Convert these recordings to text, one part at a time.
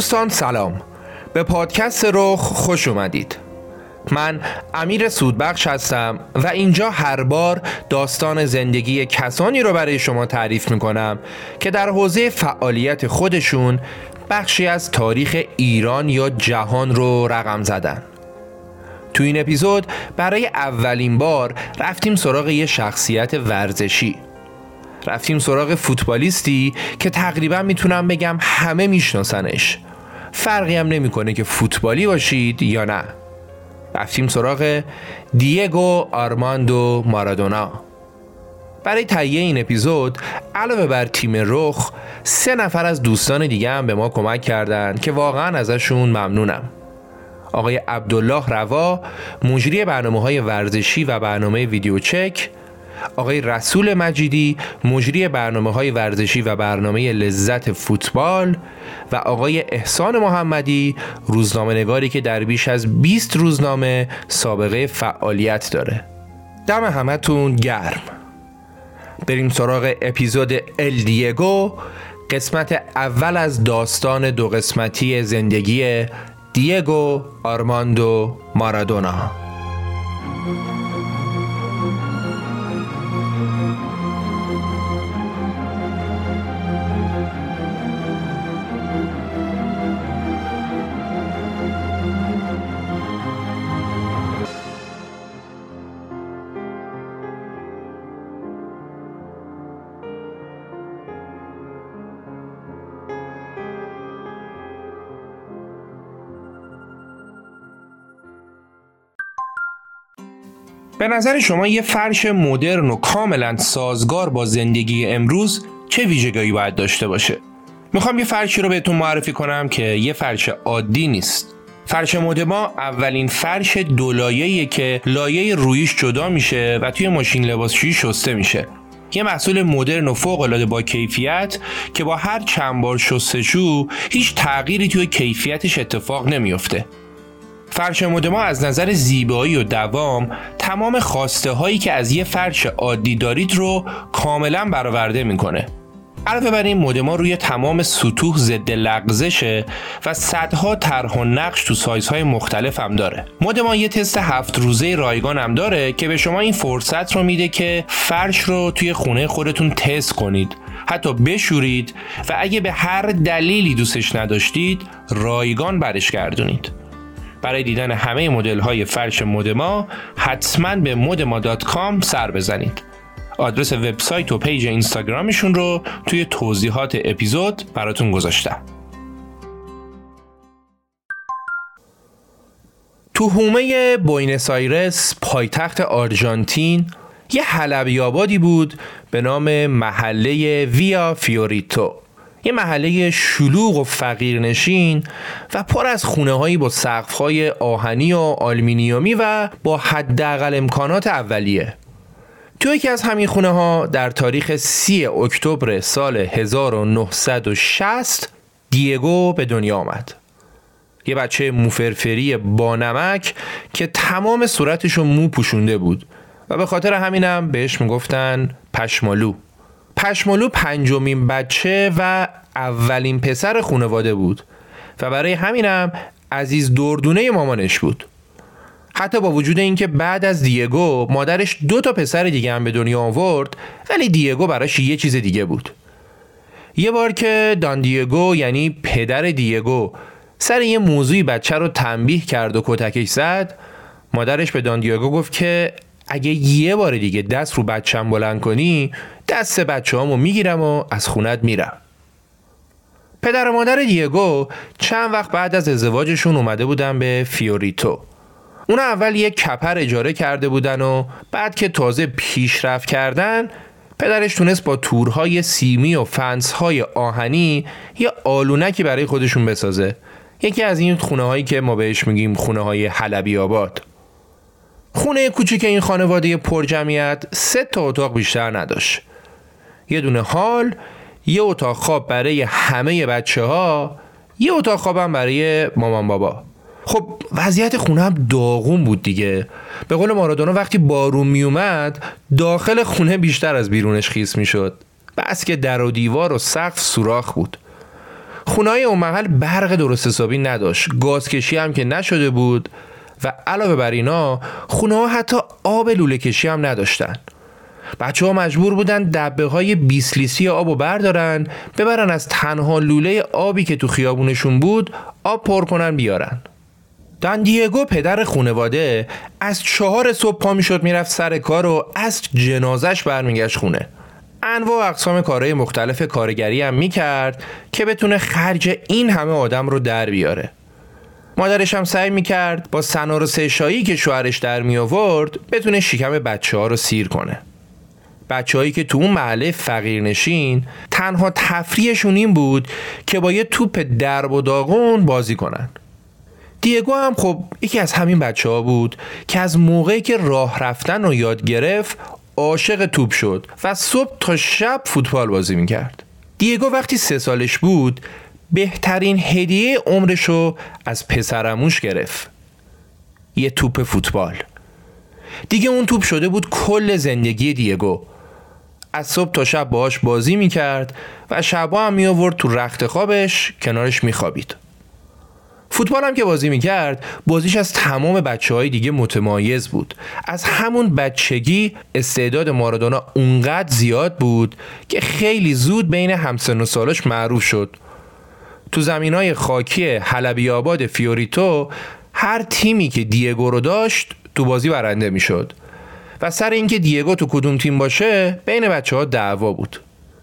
دوستان سلام، به پادکست رخ خوش اومدید. من امیر سودبخش هستم و اینجا هر بار داستان زندگی کسانی رو برای شما تعریف میکنم که در حوزه فعالیت خودشون بخشی از تاریخ ایران یا جهان رو رقم زدن. تو این اپیزود برای اولین بار رفتیم سراغ یه شخصیت ورزشی. رفتیم سراغ فوتبالیستی که تقریبا میتونم بگم همه میشناسنش. فرقی هم نمیکنه که فوتبالی باشید یا نه. رفتیم سراغ دیگو آرماندو مارادونا. برای تهیه این اپیزود علاوه بر تیم رخ 3 نفر از دوستان دیگه هم به ما کمک کردن که واقعا ازشون ممنونم. آقای عبدالله روا، مجری برنامه‌های ورزشی و برنامه ویدیو چک، آقای رسول مجیدی، مجری برنامه‌های ورزشی و برنامه لذت فوتبال، و آقای احسان محمدی، روزنامه‌نگاری که در بیش از 20 روزنامه سابقه فعالیت داره. دم همتون گرم. بریم سراغ اپیزود ال دیگو، قسمت اول از داستان 2 قسمتی زندگی دیگو آرماندو مارادونا. به نظر شما یه فرش مدرن و کاملا سازگار با زندگی امروز چه ویژگی‌هایی باید داشته باشه؟ میخوام یه فرشی رو بهتون معرفی کنم که یه فرش عادی نیست. فرش مدما اولین فرش 2 لایه‌ایه که لایه رویش جدا میشه و توی ماشین لباسشویی شسته میشه. یه محصول مدرن و فوق‌العاده با کیفیت که با هر چند بار شستشو هیچ تغییری توی کیفیتش اتفاق نمیفته. فرش مدما از نظر زیبایی و دوام تمام خواسته هایی که از یه فرش عادی دارید رو کاملا برآورده میکنه. علاوه بر این مدما روی تمام سطوح ضد لغزشه و صدها طرح و نقش تو سایزهای مختلف هم داره. مدما یه تست 7 روزه رایگان هم داره که به شما این فرصت رو میده که فرش رو توی خونه خودتون تست کنید، حتی بشورید و اگه به هر دلیلی دوستش نداشتید رایگان برش گردونید. برای دیدن همه مدل‌های فرش مدما حتما به modema.com سر بزنید. آدرس وبسایت و پیج اینستاگرامشون رو توی توضیحات اپیزود براتون گذاشتم. تو حومه بوینس آیرس، پایتخت آرژانتین، یه حلبی آبادی بود به نام محله ویا فیوریتو. یه محله شلوغ و فقیرنشین و پر از خونه‌هایی با سقف‌های آهنی و آلومینیومی و با حداقل امکانات اولیه. تو یکی از همین خونه‌ها در تاریخ 30 اکتبر سال 1960 دیگو به دنیا آمد. یه بچه موفرفری با نمک که تمام صورتشو مو پوشونده بود و به خاطر همینم بهش میگفتن پشمالو. پشمالو 5مین بچه و اولین پسر خانواده بود و برای همینم عزیز دردونه مامانش بود. حتی با وجود اینکه بعد از دیگو مادرش 2 پسر دیگه هم به دنیا آورد، ولی دیگو براش یه چیز دیگه بود. یه بار که دان دیگو یعنی پدر دیگو سر یه موضوعی بچه رو تنبیه کرد و کتکش زد، مادرش به دان دیگو گفت که اگه یه بار دیگه دست رو بچه‌م بلند کنی دست بچه‌هامو میگیرم و از خونت میرم. پدر و مادر دیگو چند وقت بعد از ازدواجشون اومده بودن به فیوریتو. اونا اول یک کپر اجاره کرده بودن و بعد که تازه پیشرفت کردن پدرش تونست با تورهای سیمی و فنس‌های آهنی یه آلونکی برای خودشون بسازه. یکی از این خونه‌هایی که ما بهش میگیم خونه‌های حلبی آباد. خونه کوچیک این خانواده پر جمعیت 3 اتاق بیشتر نداشت. یه دونه هال، یه اتاق خواب برای همه بچه‌ها، یه اتاق خوابم برای مامان بابا. خب وضعیت خونه هم داغون بود دیگه. به قول مارادونا وقتی بارون می اومد داخل خونه بیشتر از بیرونش خیس می شد. بس که در و دیوار و سقف سوراخ بود. خونه‌های اون محل برق درست حسابی نداشت، گازکشی هم که نشده بود و علاوه بر اینا خونه‌ها حتی آب لوله کشی هم نداشتن. بچه‌ها مجبور بودن دبه‌های 20 لیتری آبو بردارن، ببرن از تنها لوله آبی که تو خیابونشون بود آب پر کنن بیارن. دان دیگو پدر خانواده از 4 صبح پا میشد میرفت سر کار و از جنازش برمیگشت خونه. انواع و اقسام کارهای مختلف کارگری هم میکرد که بتونه خرج این همه آدم رو در بیاره. مادرش هم سعی میکرد با سنار و سه‌شایی که شوهرش در می آورد بتونه شکم بچه‌ها رو سیر کنه. بچه‌هایی که تو اون محله فقیرنشین تنها تفریحشون این بود که با یه توپ درب و داغون بازی کنن. دیگو هم خب یکی از همین بچه‌ها بود که از موقعی که راه رفتن رو یاد گرفت عاشق توپ شد و صبح تا شب فوتبال بازی میکرد. دیگو وقتی 3 سالش بود بهترین هدیه عمرشو از پسرعموش گرفت، یه توپ فوتبال. دیگه اون توپ شده بود کل زندگی دیگو. از صبح تا شب باهاش بازی میکرد و شبا هم میآورد تو رخت خوابش کنارش میخوابید. فوتبال هم که بازی میکرد بازیش از تمام بچه‌های دیگه متمایز بود. از همون بچگی استعداد مارادونا اونقدر زیاد بود که خیلی زود بین همسن و سالاش معروف شد. تو زمینای خاکی حلبی آباد فیوریتو هر تیمی که دیگو رو داشت تو بازی برنده میشد و سر اینکه دیگو تو کدوم تیم باشه بین بچه‌ها دعوا بود.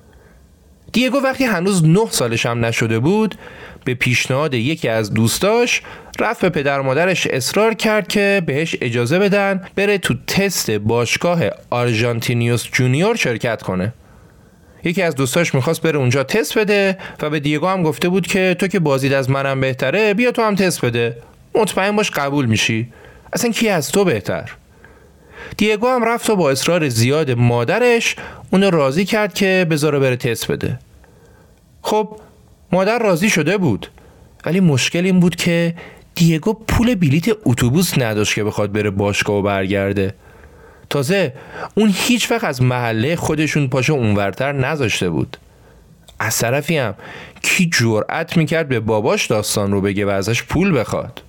دیگو وقتی هنوز 9 سالش هم نشده بود به پیشنهاد یکی از دوستاش رفت به پدر مادرش اصرار کرد که بهش اجازه بدن بره تو تست باشگاه آرژانتینیوس جونیور شرکت کنه. یکی از دوستاش میخواست بره اونجا تست بده و به دیگو هم گفته بود که تو که بازیت از منم بهتره بیا تو هم تست بده، مطمئن باش قبول میشی، اصلا کی از تو بهتر. دیگو هم رفت و با اصرار زیاد مادرش اونو راضی کرد که بذاره بره تست بده. خب مادر راضی شده بود، ولی مشکل این بود که دیگو پول بلیت اتوبوس نداشت که بخواد بره باشگاه و برگرده. تازه اون هیچ وقت از محله خودشون پاشو اونورتر نذاشته بود. از طرفی هم کی جرأت میکرد به باباش داستان رو بگه و ازش پول بخواد؟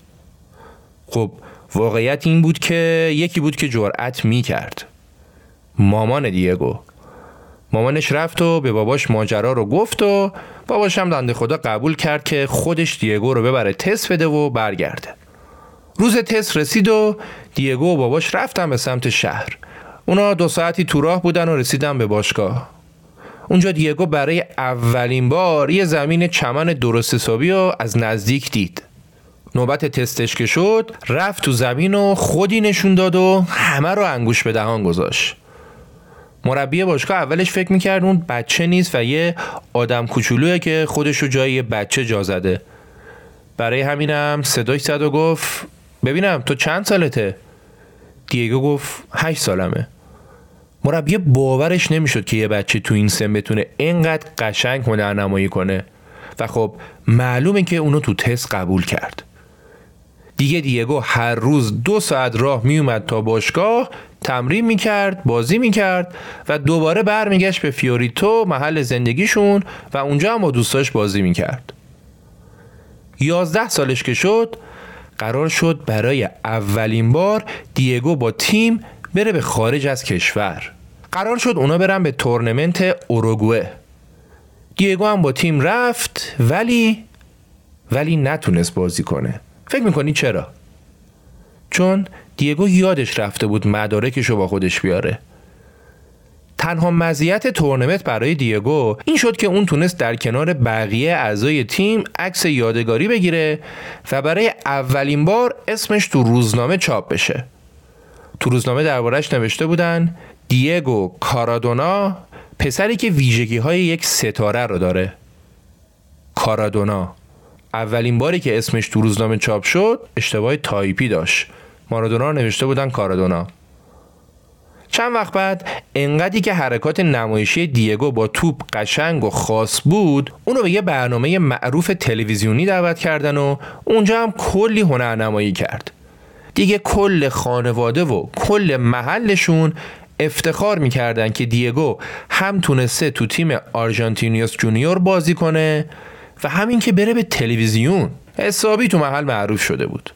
خب واقعیت این بود که یکی بود که جرأت میکرد، مامان دیگو. مامانش رفت و به باباش ماجرا رو گفت و باباش هم بنده خدا قبول کرد که خودش دیگو رو ببره تست بده و برگرده. روز تست رسید و دیگو و باباش رفتن به سمت شهر. اونا 2 ساعتی تو راه بودن و رسیدن به باشگاه. اونجا دیگو برای اولین بار یه زمین چمن درست حسابی رو از نزدیک دید. نوبت تستش که شد رفت تو زمین و خودی نشون داد و همه رو انگوش به دهان گذاشت. مربی باشگاه اولش فکر میکرد اون بچه نیست و یه آدم کوچولویه که خودشو جای یه بچه جا زده. برای همینم صداش زد و گفت ببینم تو چند سالته؟ دیگو گفت 8 سالمه. مربی باورش نمیشد که یه بچه تو این سن بتونه اینقدر قشنگ هنرنمایی کنه و خب معلومه که اونو تو تست قبول کرد. دیگو هر روز 2 ساعت راه میومد تا باشگاه، تمرین میکرد، بازی میکرد و دوباره برمیگشت به فیوریتو محل زندگیشون و اونجا هم با دوستاش بازی میکرد. 11 سالش که شد قرار شد برای اولین بار دیگو با تیم بره به خارج از کشور. قرار شد اونا برن به تورنمنت اوروگوئه. دیگو هم با تیم رفت ولی نتونست بازی کنه. فکر میکنی چرا؟ چون دیگو یادش رفته بود مدارکشو با خودش بیاره. تنها مزیت تورنمنت برای دیگو این شد که اون تونست در کنار بقیه اعضای تیم عکس یادگاری بگیره و برای اولین بار اسمش تو روزنامه چاپ بشه. تو روزنامه دربارش نوشته بودن دیگو کارادونا پسری که ویژگی‌های یک ستاره رو داره. کارادونا. اولین باری که اسمش تو روزنامه چاپ شد اشتباه تایپی داشت. مارادونا رو نوشته بودن کارادونا. چند وقت بعد انقدری که حرکات نمایشی دیگو با توپ قشنگ و خاص بود اونو به یه برنامه معروف تلویزیونی دعوت کردن و اونجا هم کلی هنرنمایی کرد. دیگه کل خانواده و کل محلشون افتخار میکردن که دیگو هم تونسته تو تیم آرژانتینیوس جونیور بازی کنه و همین که بره به تلویزیون حسابی تو محل معروف شده بود.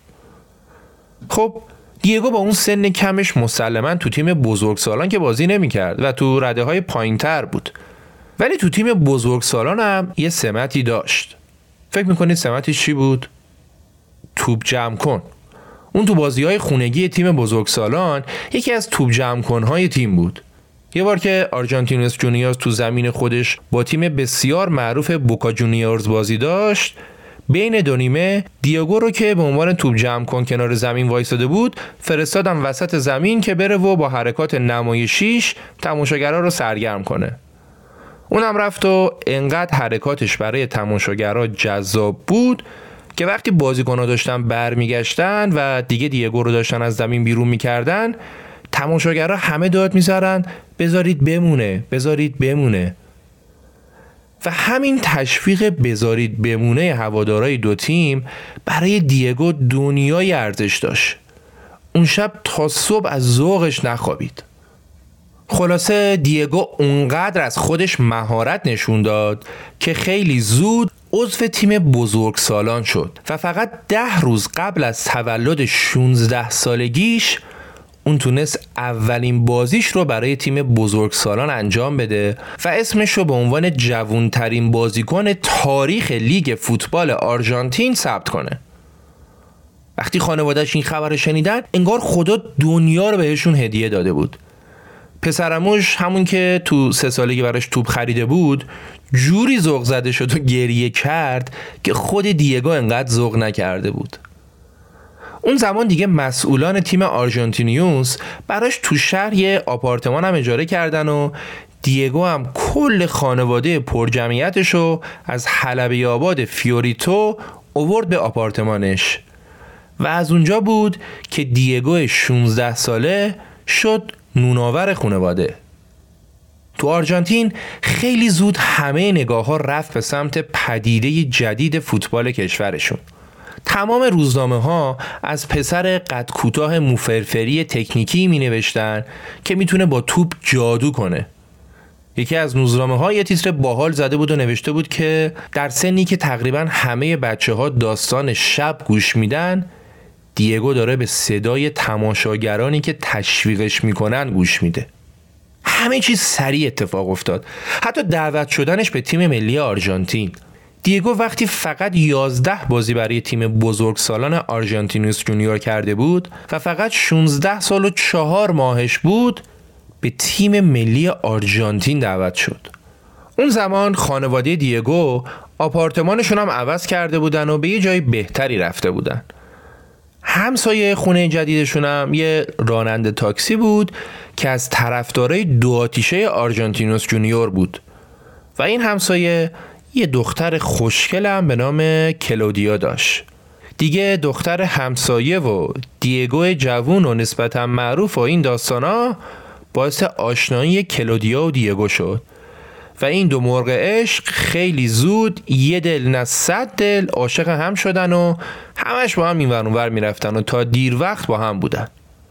خب دیگو با اون سن کمش مسلماً تو تیم بزرگسالان که بازی نمی‌کرد و تو رده‌های پایین‌تر بود، ولی تو تیم بزرگسالان هم یه سمتی داشت. فکر می‌کنید سمتش چی بود؟ توپ جمع کن. اون تو بازی‌های خونگی تیم بزرگسالان یکی از توپ جمع کن‌های تیم بود. یه بار که آرژانتینوس جونیورز تو زمین خودش با تیم بسیار معروف بوکا جونیورز بازی داشت، بین دو نیمه دیگو رو که به عنوان توپ جمع کن کنار زمین وایساده بود فرستادن وسط زمین که بره و با حرکات نمایشیش تماشاگرها رو سرگرم کنه. اونم رفت و انقدر حرکاتش برای تماشاگرها جذاب بود که وقتی بازیکن‌ها داشتن برمیگشتن و دیگه دیگو رو داشتن از زمین بیرون میکردن، تماشاگرها همه داد میزنن بذارید بمونه، بذارید بمونه. و همین تشویق بذارید بمونه هوادارهای دو تیم برای دیگو دنیای ارزش داشت. اون شب تا صبح از ذوقش نخوابید. خلاصه دیگو اونقدر از خودش مهارت نشون داد که خیلی زود عضو تیم بزرگسالان شد و فقط 10 روز قبل از تولد 16 سالگیش اون تونست اولین بازیش رو برای تیم بزرگسالان انجام بده و اسمش رو به عنوان جوانترین بازیکن تاریخ لیگ فوتبال آرژانتین ثبت کنه. وقتی خانواده‌اش این خبر رو شنیدن انگار خدا دنیا رو بهشون هدیه داده بود. پسرموش همون که تو 3 سالگی براش توپ خریده بود جوری ذوق زده شد و گریه کرد که خود دیگو انقدر ذوق نکرده بود. اون زمان دیگه مسئولان تیم آرژانتینیوس براش تو شهر یه آپارتمان هم اجاره کردن و دیگو هم کل خانواده پرجمعیتشو از حلبی آباد فیوریتو آورد به آپارتمانش و از اونجا بود که دیگو 16 ساله شد نوناور خانواده. تو آرژانتین خیلی زود همه نگاه ها رفت به سمت پدیده جدید فوتبال کشورشون. تمام روزنامه ها از پسر قد کوتاه موفرفری تکنیکی می نوشتن که میتونه با توپ جادو کنه. یکی از روزنامه ها یه تیتر باحال زده بود و نوشته بود که در سنی که تقریبا همه بچه ها داستان شب گوش میدن، دیگو داره به صدای تماشاگرانی که تشویقش میکنن گوش میده. همه چیز سریع اتفاق افتاد، حتی دعوت شدنش به تیم ملی آرژانتین. دیگو وقتی فقط 11 بازی برای تیم بزرگسالان آرژانتینوس جونیور کرده بود و فقط 16 سال و 4 ماهش بود، به تیم ملی آرژانتین دعوت شد. اون زمان خانواده دیگو آپارتمانشون هم عوض کرده بودن و به یه جای بهتری رفته بودن. همسایه خونه جدیدشون هم یه راننده تاکسی بود که از طرفدارای دو آتیشه آرژانتینوس جونیور بود و این همسایه یه دختر خوشگل هم به نام کلودیا داشت. دیگه دختر همسایه و دیگو جوون و نسبتا معروف و این داستانا باعث آشنایی کلودیا و دیگو شد و این دو مرغ عشق خیلی زود یه دل نه 100 دل عاشق هم شدن و همش با هم این ور اون ور میرفتن و تا دیر وقت با هم بودن.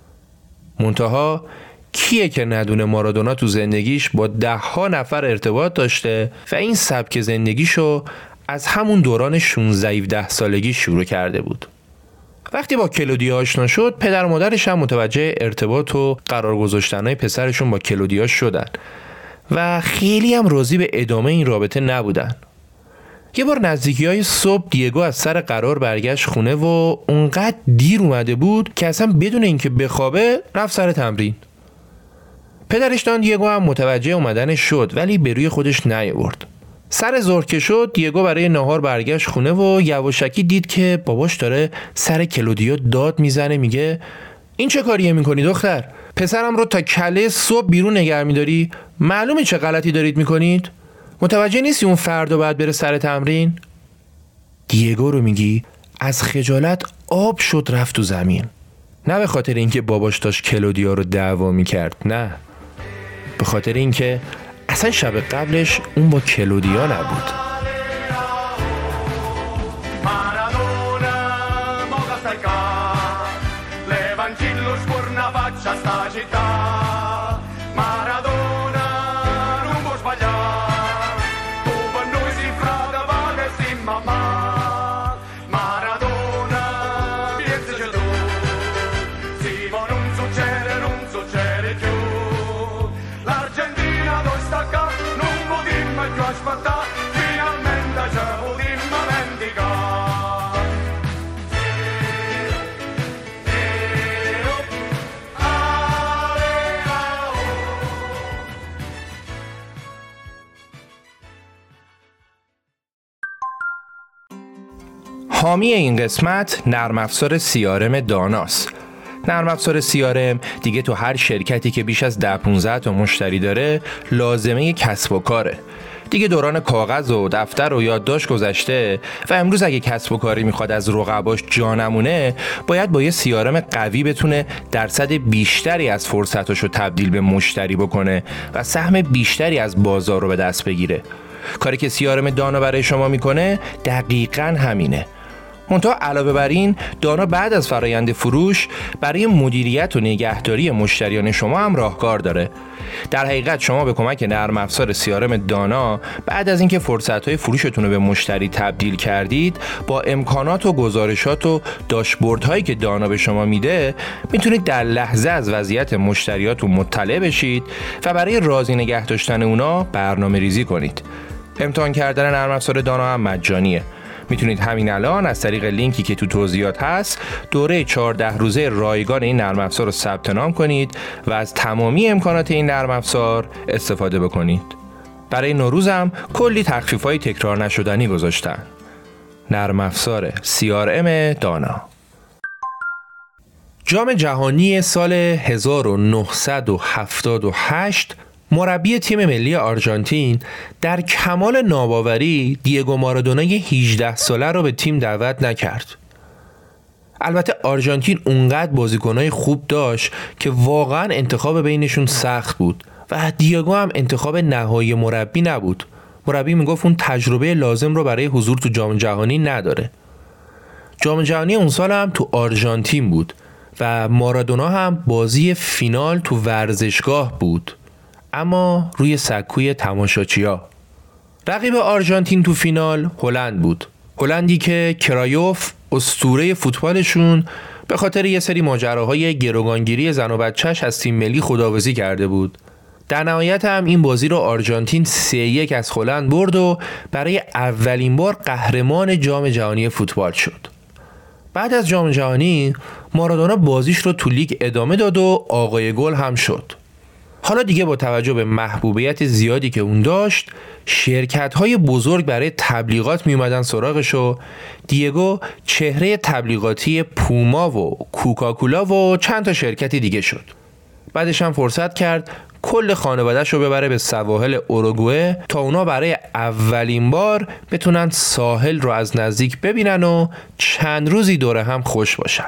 منتها کیه که ندونه مارادونا تو زندگیش با 10 نفر ارتباط داشته و این سبک زندگیشو از همون دوران 16-17 سالگی شروع کرده بود. وقتی با کلودیا آشنا شد، پدر و مادرش هم متوجه ارتباط و قرار گذاشتنهای پسرشون با کلودیا شدن و خیلی هم راضی به ادامه این رابطه نبودن. یه بار نزدیکی‌های صبح دیگو از سر قرار برگشت خونه و اونقدر دیر اومده بود که اصلا بدون اینکه بخوابه رفت سر تمرین. پدرش دان دیگو هم متوجه اومدنش شد ولی به روی خودش نیاورد. سر ظهر که شد دیگو برای نهار برگشت خونه و یواشکی دید که باباش داره سر کلودیا داد میزنه، میگه این چه کاریه میکنی دختر؟ پسرم رو تا کله صبح بیرون نگه میداری؟ معلومه چه غلطی دارید میکنید؟ متوجه نیستی اون فردا باید بره سر تمرین؟ دیگو رو میگی از خجالت آب شد رفت تو زمین. نه به خاطر اینکه باباش داشت کلودیا رو دعوا میکرد، نه، به خاطر اینکه اصلا شب قبلش اون با کلودیا نبود. حامی این قسمت نرم افزار CRM داناست. نرم افزار CRM دیگه تو هر شرکتی که بیش از 10-15 تا مشتری داره لازمه کسب و کاره. دیگه دوران کاغذ و دفتر و یادداشت گذشته و امروز اگه کسب و کاری میخواد از رقباش جا نمونه، باید با یه CRM قوی بتونه درصد بیشتری از فرصتاشو تبدیل به مشتری بکنه و سهم بیشتری از بازار رو به دست بگیره. کاری که CRM دانا برای شما میکنه دقیقاً همینه. منتها علاوه بر این، دانا بعد از فرایند فروش برای مدیریت و نگهداری مشتریان شما هم راهکار داره. در حقیقت شما به کمک نرم افزار CRM دانا بعد از اینکه فرصت‌های فروشتون رو به مشتری تبدیل کردید، با امکانات و گزارشات و داشبوردهایی که دانا به شما میده، میتونید در لحظه از وضعیت مشتریاتون مطلع بشید و برای راضی نگه داشتن اونا برنامه‌ریزی کنید. امتحان کردن نرم افزار دانا هم مجانیه. میتونید همین الان از طریق لینکی که تو توضیحات هست دوره 14 روزه رایگان این نرم افزار رو ثبت نام کنید و از تمامی امکانات این نرم افزار استفاده بکنید. برای نوروز هم کلی تخفیف‌های تکرار نشدنی گذاشتن. نرم افزار CRM دانا. جام جهانی سال 1978 مربی تیم ملی آرژانتین در کمال ناباوری دیگو مارادونای 18 ساله رو به تیم دعوت نکرد. البته آرژانتین اونقدر بازیکنای خوب داشت که واقعا انتخاب بینشون سخت بود و دیگو هم انتخاب نهایی مربی نبود. مربی میگفت اون تجربه لازم رو برای حضور تو جام جهانی نداره. جام جهانی اون سال هم تو آرژانتین بود و مارادونا هم بازی فینال تو ورزشگاه بود، اما روی سکوی تماشاچی‌ها. رقیب آرژانتین تو فینال هلند بود. هلندی که کرایوف اسطوره فوتبالشون به خاطر یه سری ماجراهای گروگانگیری زن و بچه‌ش از تیم ملی خداحافظی کرده بود. در نهایت هم این بازی رو آرژانتین 3-1 از هلند برد و برای اولین بار قهرمان جام جهانی فوتبال شد. بعد از جام جهانی مارادونا بازیش رو تو لیگ ادامه داد و آقای گل هم شد. حالا دیگه با توجه به محبوبیت زیادی که اون داشت، شرکت‌های بزرگ برای تبلیغات می اومدن سراغش و دیگو چهره تبلیغاتی پوما و کوکاکولا و چند تا شرکتی دیگه شد. بعدش هم فرصت کرد کل خانواده‌اش رو ببره به سواحل اوروگوئه تا اونا برای اولین بار بتونن ساحل رو از نزدیک ببینن و چند روزی دوره هم خوش باشن.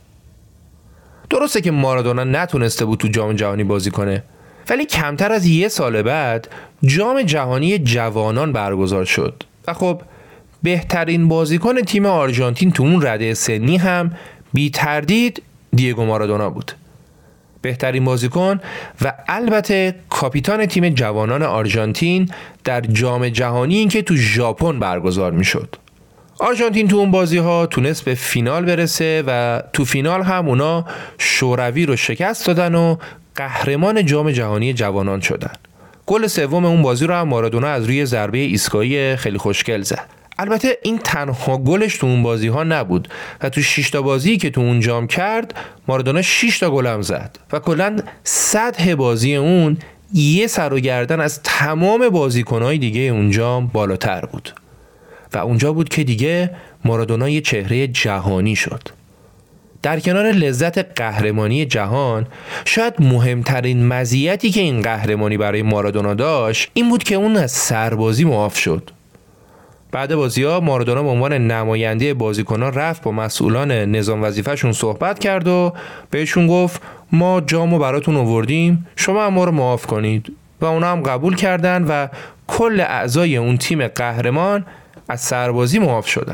درسته که مارادونا نتونسته بود تو جام جهانی بازی کنه، ولی کمتر از 1 سال بعد جام جهانی جوانان برگزار شد و خب بهترین بازیکن تیم آرژانتین تو اون رده سنی هم بی تردید دیگو مارادونا بود. بهترین بازیکن و البته کاپیتان تیم جوانان آرژانتین در جام جهانی این که تو ژاپن برگزار می شد. آرژانتین تو اون بازی ها تونست به فینال برسه و تو فینال هم اونا شوروی رو شکست دادن و قهرمان جام جهانی جوانان شدن. گل سوم اون بازی رو هم مارادونا از روی ضربه ایستگاهی خیلی خوشگل زد. البته این تنها گلش تو اون بازی ها نبود و تو 6 تا بازی که تو اون جام کرد مارادونا 6 تا گل هم زد و کلاً سطح بازی اون یه سر و گردن از تمام بازیکن‌های دیگه اون جام بالاتر بود و اونجا بود که دیگه مارادونا یه چهره جهانی شد. در کنار لذت قهرمانی جهان، شاید مهمترین مزیتی که این قهرمانی برای مارادونا داشت این بود که اون از سربازی معاف شد. بعد بازی‌ها مارادونا به عنوان نماینده بازیکنان رفت با مسئولان نظام وظیفه‌شون صحبت کرد و بهشون گفت ما جامو براتون آوردیم، شما هم ما رو معاف کنید و اونا هم قبول کردن و کل اعضای اون تیم قهرمان از سربازی معاف شدن.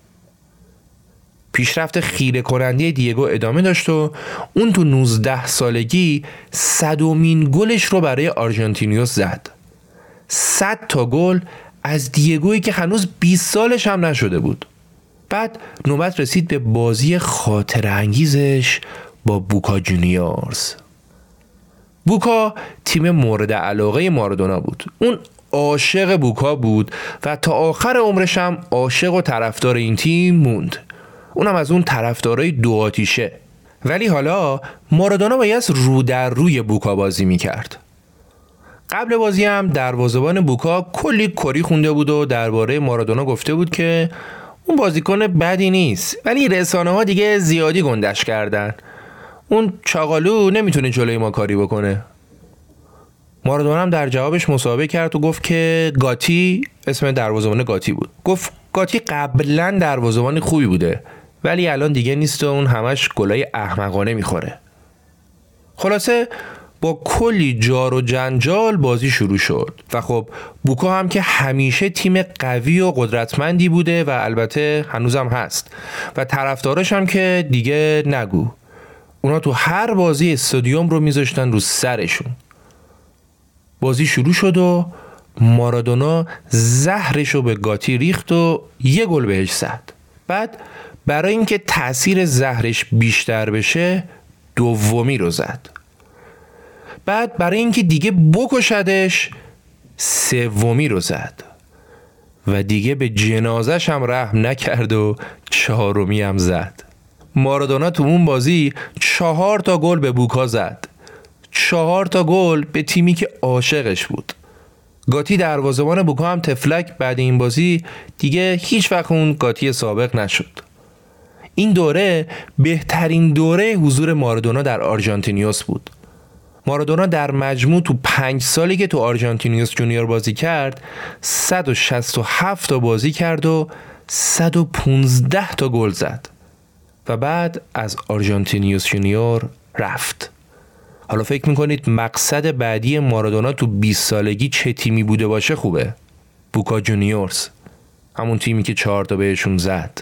پیشرفت خیره کننده دیگو ادامه داشت و اون تو 19 سالگی 100مین گلش رو برای آرژانتینیوس زد. 100 تا گل از دیگویی که هنوز 20 سالش هم نشده بود. بعد نوبت رسید به بازی خاطر انگیزش با بوکا جونیورز. بوکا تیم مورد علاقه مارادونا بود. اون عاشق بوکا بود و تا آخر عمرش هم عاشق و طرفدار این تیم موند. اونم از اون طرفدارای دو آتیشه. ولی حالا مارادونا باید رو در روی بوکا بازی میکرد. قبل بازی هم دروازه‌بان بوکا کلی کری خونده بود و درباره مارادونا گفته بود که اون بازیکن بدی نیست، ولی رسانه ها دیگه زیادی گندش کردن. اون چاقالو نمیتونه جلوی ما کاری بکنه. مارادونا هم در جوابش مسابقه کرد و گفت که گاتی، اسم دروازه‌بان گاتی بود، گفت گاتی قبلا دروازه‌بان خوبی بوده ولی الان دیگه نیست و اون همش گلای احمقانه میخوره. خلاصه با کلی جار و جنجال بازی شروع شد و خب بوکا هم که همیشه تیم قوی و قدرتمندی بوده و البته هنوزم هست و طرفداراش هم که دیگه نگو. اونا تو هر بازی استادیوم رو میذاشتن رو سرشون. بازی شروع شد و مارادونا زهرشو به گاتی ریخت و یه گل بهش زد. بعد برای اینکه تأثیر زهرش بیشتر بشه دومی رو زد. بعد برای اینکه دیگه بکشدش سومی رو زد و دیگه به جنازش هم رحم نکرد و چهارمی هم زد. مارادونا تو اون بازی 4 تا گل به بوکا زد. 4 تا گل به تیمی که عاشقش بود. گاتی دروازه‌بان بوکا هم تفلک بعد این بازی دیگه هیچ وقت اون گاتی سابق نشد. این دوره بهترین دوره حضور مارادونا در آرژانتینیوس بود. مارادونا در مجموع تو 5 سالی که تو آرژانتینیوس جونیور بازی کرد 167 تا بازی کرد و 115 تا گل زد و بعد از آرژانتینیوس جونیور رفت. حالا فکر میکنید مقصد بعدی مارادونا تو 20 سالگی چه تیمی بوده باشه خوبه؟ بوکا جونیورز، همون تیمی که 4 تا بهشون زد،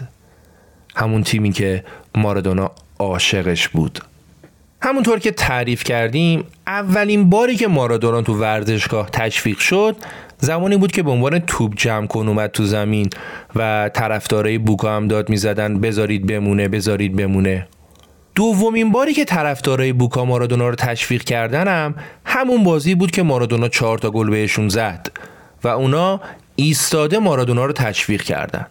همون تیمی که مارادونا عاشقش بود. همونطور که تعریف کردیم اولین باری که مارادونا تو ورزشگاه تشویق شد زمانی بود که به عنوان توپ جمع کن اومد تو زمین و طرفدارای بوکا هم داد میزدن بذارید بمونه بذارید بمونه. دومین باری که طرفدارای بوکا مارادونا رو تشویق کردن هم همون بازی بود که مارادونا 4 تا گل بهشون زد و اونا ایستاده مارادونا رو تشویق کردن.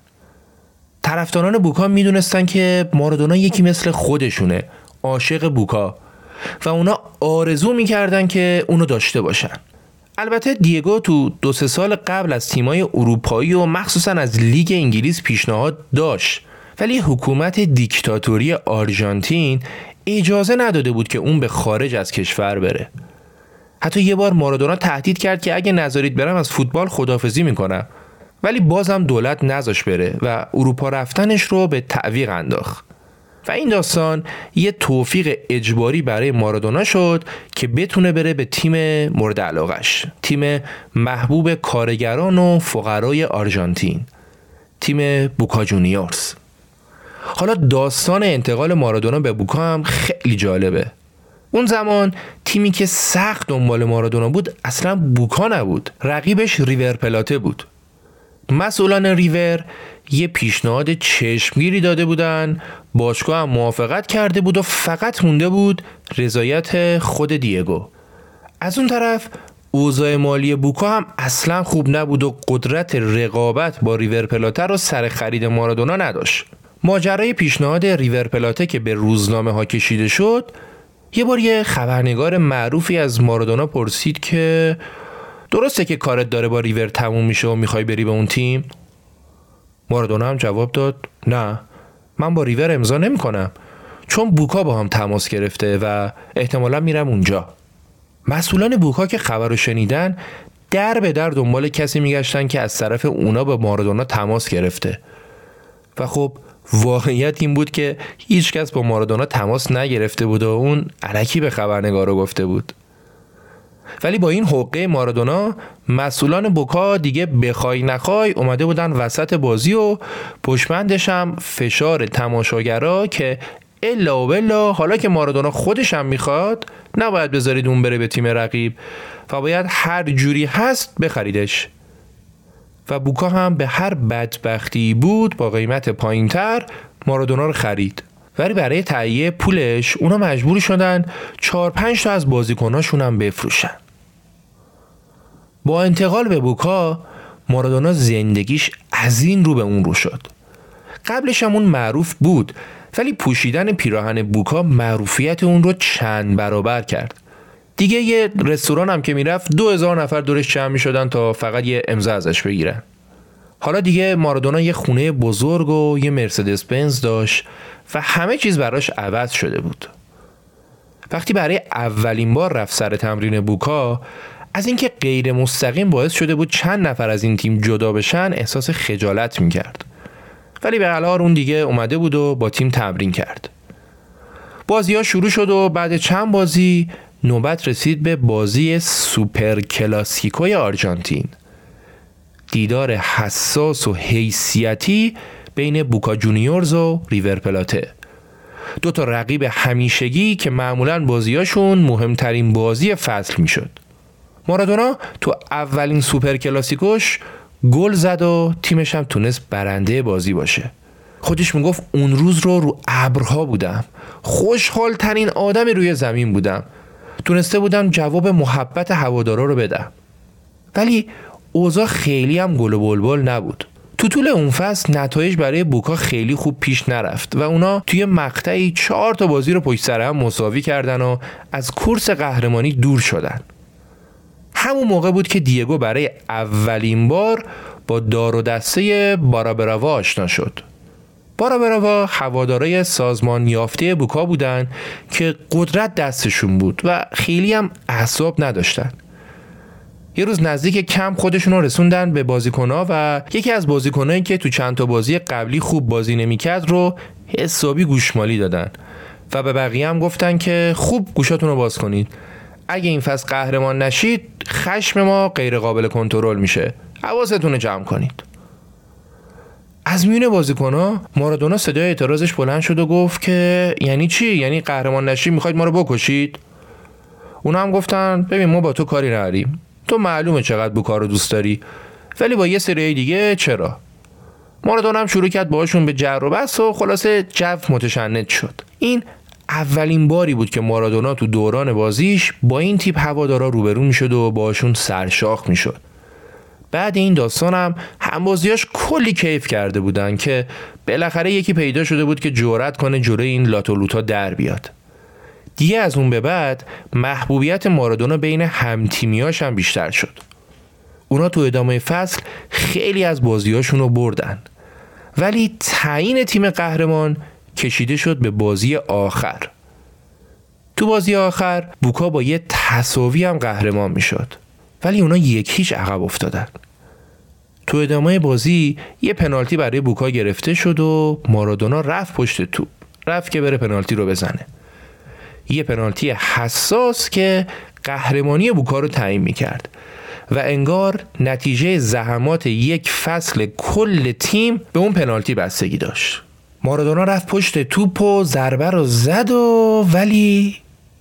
طرفداران بوکا میدونستن که مارادونا یکی مثل خودشونه، عاشق بوکا، و اونا آرزو میکردن که اونو داشته باشن. البته دیگو تو 2-3 سال قبل از تیمای اروپایی و مخصوصا از لیگ انگلیس پیشنهاد داشت، ولی حکومت دیکتاتوری آرژانتین اجازه نداده بود که اون به خارج از کشور بره. حتی یه بار مارادونا تهدید کرد که اگه نذارید برم از فوتبال خداحافظی میکنم، ولی بازم دولت نذاش بره و اروپا رفتنش رو به تعویق انداخت. و این داستان یه توفیق اجباری برای مارادونا شد که بتونه بره به تیم مورد علاقش، تیم محبوب کارگران و فقرای آرژانتین، تیم بوکا جونیورز. حالا داستان انتقال مارادونا به بوکا هم خیلی جالبه. اون زمان تیمی که سخت دنبال مارادونا بود اصلا بوکا نبود، رقیبش ریور پلاته بود. مسئولان ریور یه پیشنهاد چشمگیری داده بودن، باشگاه هم موافقت کرده بود و فقط مونده بود رضایت خود دیگو. از اون طرف اوضاع مالی بوکا هم اصلا خوب نبود و قدرت رقابت با ریور پلاته رو سر خرید مارادونا نداشت. ماجرای پیشنهاد ریور پلاته که به روزنامه ها کشیده شد، یه بار یه خبرنگار معروفی از مارادونا پرسید که درسته که کارت داره با ریور تموم میشه و میخوای بری به اون تیم؟ مارادونا هم جواب داد نه، من با ریور امضا نمی کنم، چون بوکا با هم تماس گرفته و احتمالا میرم اونجا. مسئولان بوکا که خبر رو شنیدن در به در دنبال کسی میگشتن که از طرف اونا با مارادونا تماس گرفته و خب واقعیت این بود که هیچ کس با مارادونا تماس نگرفته بود و اون الکی به خبرنگارا گفته بود. ولی با این حقه مارادونا مسئولان بوکا دیگه بخوای نخوای اومده بودن وسط بازی و پشمندش هم فشار تماشاگرا که الا و بلا حالا که مارادونا خودش هم میخواد نباید بذارید اون بره به تیم رقیب و باید هر جوری هست بخریدش. و بوکا هم به هر بدبختی بود با قیمت پایینتر مارادونا رو خرید. ولی برای تهیه پولش اونا مجبور شدن 4-5 تا از بازیکناشون هم بفروشن. با انتقال به بوکا مارادونا زندگیش از این رو به اون رو شد. قبلش هم اون معروف بود، ولی پوشیدن پیراهن بوکا معروفیت اون رو چند برابر کرد. دیگه یه رستوران هم که میرفت 2000 نفر دورش جمع میشدن تا فقط یه امضا ازش بگیرن. حالا دیگه مارادونا یه خونه بزرگ و یه مرسدس بنز داشت و همه چیز براش عوض شده بود. وقتی برای اولین بار رفت سر تمرین بوکا، از اینکه غیر مستقیم باعث شده بود چند نفر از این تیم جدا بشن احساس خجالت میکرد. ولی به هر حال اون دیگه اومده بود و با تیم تمرین کرد. بازی‌ها شروع شد و بعد چند بازی نوبت رسید به بازی سوپر کلاسیکوی آرژانتین. دیدار حساس و حیثیتی بین بوکا جونیورز و ریور پلاته. دو تا رقیب همیشگی که معمولاً بازیاشون مهمترین بازی فصل میشد. مارادونا تو اولین سوپر کلاسیکوش گل زد و تیمش هم تونست برنده بازی باشه. خودش میگفت اون روز رو ابرها بودم، خوشحال ترین آدمی روی زمین بودم، تونسته بودم جواب محبت هوادارا رو بدم. ولی اوضاع خیلی هم گل و بلبل نبود. تو طول اون فصل نتایج برای بوکا خیلی خوب پیش نرفت و اونا توی مقطعی 4 تا بازی رو پشت سر هم مساوی کردن و از کورس قهرمانی دور شدن. همون موقع بود که دیگو برای اولین بار با دار و دسته بارابراوا آشنا شد. بارابراوا هوادارای سازمان یافته بوکا بودن که قدرت دستشون بود و خیلی هم اعصاب نداشتن. یه روز نزدیک کمپ خودشون رو رسوندن به بازیکن‌ها و یکی از بازیکنایی که تو چند تا بازی قبلی خوب بازی نمی‌کرد رو حسابی گوشمالی دادن و به بقیه هم گفتن که خوب گوشاتون رو باز کنید. اگه این فصل قهرمان نشید خشم ما غیر قابل کنترل میشه. حواستون رو جمع کنید. از میون بازیکن‌ها مارادونا صدای اعتراضش بلند شد و گفت که یعنی چی؟ یعنی قهرمان نشید میخواید ما رو بکشید؟ اونا هم گفتن ببین ما با تو کاری نداریم. تو معلومه چقدر بوکا رو دوست داری، ولی با یه سری دیگه چرا؟ مارادونا هم شروع کرد باهاشون به جر و بحث و خلاصه جو متشنج شد. این اولین باری بود که مارادونا تو دوران بازیش با این تیپ هوادارا روبرو میشد و باهاشون سرشاخ میشد. بعد این داستان هم بازیاش کلی کیف کرده بودن که بالاخره یکی پیدا شده بود که جرأت کنه جلوی این لاتولوتا در بیاد. دیگه از اون به بعد محبوبیت مارادونا بین همتیمیاش هم بیشتر شد. اونا تو ادامه فصل خیلی از بازیاشون رو بردن، ولی تعیین تیم قهرمان کشیده شد به بازی آخر. تو بازی آخر بوکا با یه تساوی هم قهرمان میشد، ولی اونا 1-0 عقب افتادن. تو ادامه بازی یه پنالتی برای بوکا گرفته شد و مارادونا رفت پشت توپ، رفت که بره پنالتی رو بزنه. یه پنالتی حساس که قهرمانی بوکا رو تعیین میکرد و انگار نتیجه زحمات یک فصل کل تیم به اون پنالتی بستگی داشت. مارادونا رفت پشت توپ و ضربه رو زد و ولی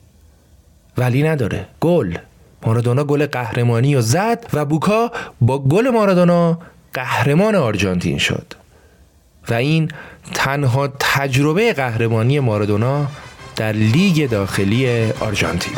نداره. گل. مارادونا گل قهرمانی رو زد و بوکا با گل مارادونا قهرمان آرژانتین شد. و این تنها تجربه قهرمانی مارادونا در لیگ داخلی آرژانتین.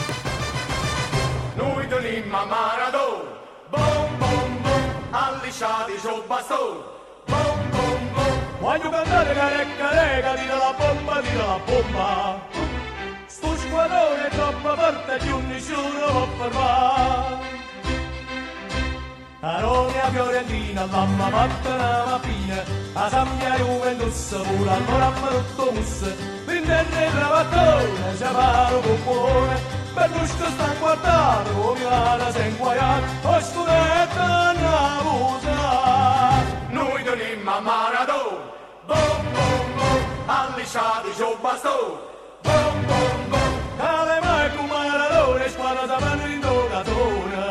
Aronia Fiorentina, mamma vattene la fine, a Sampia Juventus, pure ancora brutto musse, vintenne il lavattone, c'è paro cuore, per l'usco sta a guardare, come la se inguaiare, o scudetto a busa. Noi tenim a Maradona, bom bom bom, allisciati giù bastò, bom bom bom, cale mai con Maradona, squadra da vanno in dogatona.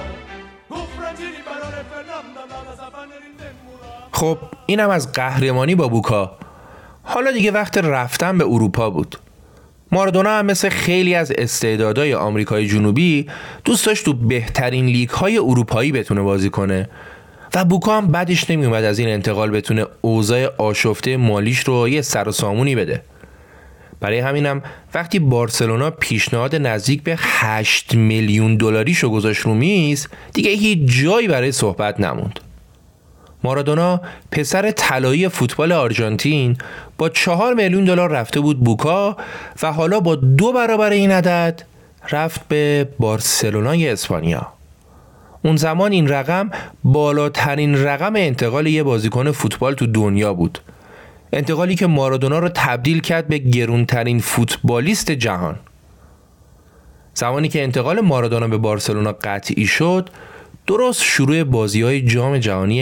خب اینم از قهرمانی با بوکا. حالا دیگه وقت رفتن به اروپا بود. مارادونا هم مثل خیلی از استعدادهای آمریکای جنوبی دوست داشت تو بهترین لیگ‌های اروپایی بتونه بازی کنه و بوکا هم بعدش نمیومد از این انتقال بتونه اوضاع آشفته مالیش رو یه سر و سامونی بده. برای همینم وقتی بارسلونا پیشنهاد نزدیک به 8 میلیون دلاریشو گذاشت رو میز، دیگه هیچ جایی برای صحبت نموند. مارادونا پسر طلایی فوتبال آرژانتین با 4 میلیون دلار رفته بود بوکا و حالا با 2 برابر این عدد رفت به بارسلونای اسپانیا. اون زمان این رقم بالاترین رقم انتقال یه بازیکن فوتبال تو دنیا بود. انتقالی که مارادونا رو تبدیل کرد به گرونترین فوتبالیست جهان. زمانی که انتقال مارادونا به بارسلونا قطعی شد، درست شروع بازی‌های جام جهانی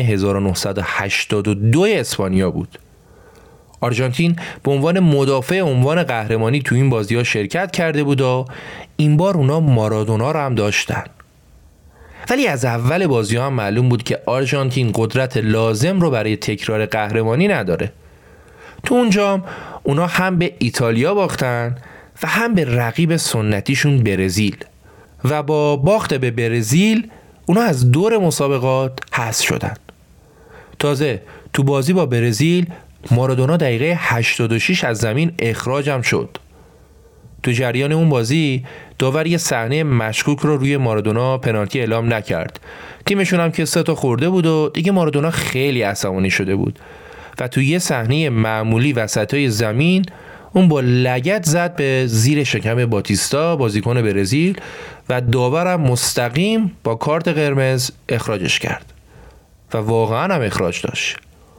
1982 اسپانیا بود. آرژانتین به عنوان مدافع عنوان قهرمانی تو این بازی‌ها شرکت کرده بود و این بار اونا مارادونا رو هم داشتن. ولی از اول بازی‌ها هم معلوم بود که آرژانتین قدرت لازم رو برای تکرار قهرمانی نداره. تو اون جام اونا هم به ایتالیا باختن و هم به رقیب سنتیشون برزیل و با باخت به برزیل اونا از دور مسابقات حذف شدن. تازه تو بازی با برزیل مارادونا دقیقه 86 از زمین اخراج هم شد. تو جریان اون بازی داور یه صحنه مشکوک رو روی مارادونا پنالتی اعلام نکرد. تیمشون هم که 3 تا خورده بود و دیگه مارادونا خیلی عصبانی شده بود و تو یه صحنه معمولی وسطای زمین اون با لگد زد به زیر شکم باتیستا بازیکن برزیل و داورم مستقیم با کارت قرمز اخراجش کرد و واقعا هم اخراج داشت.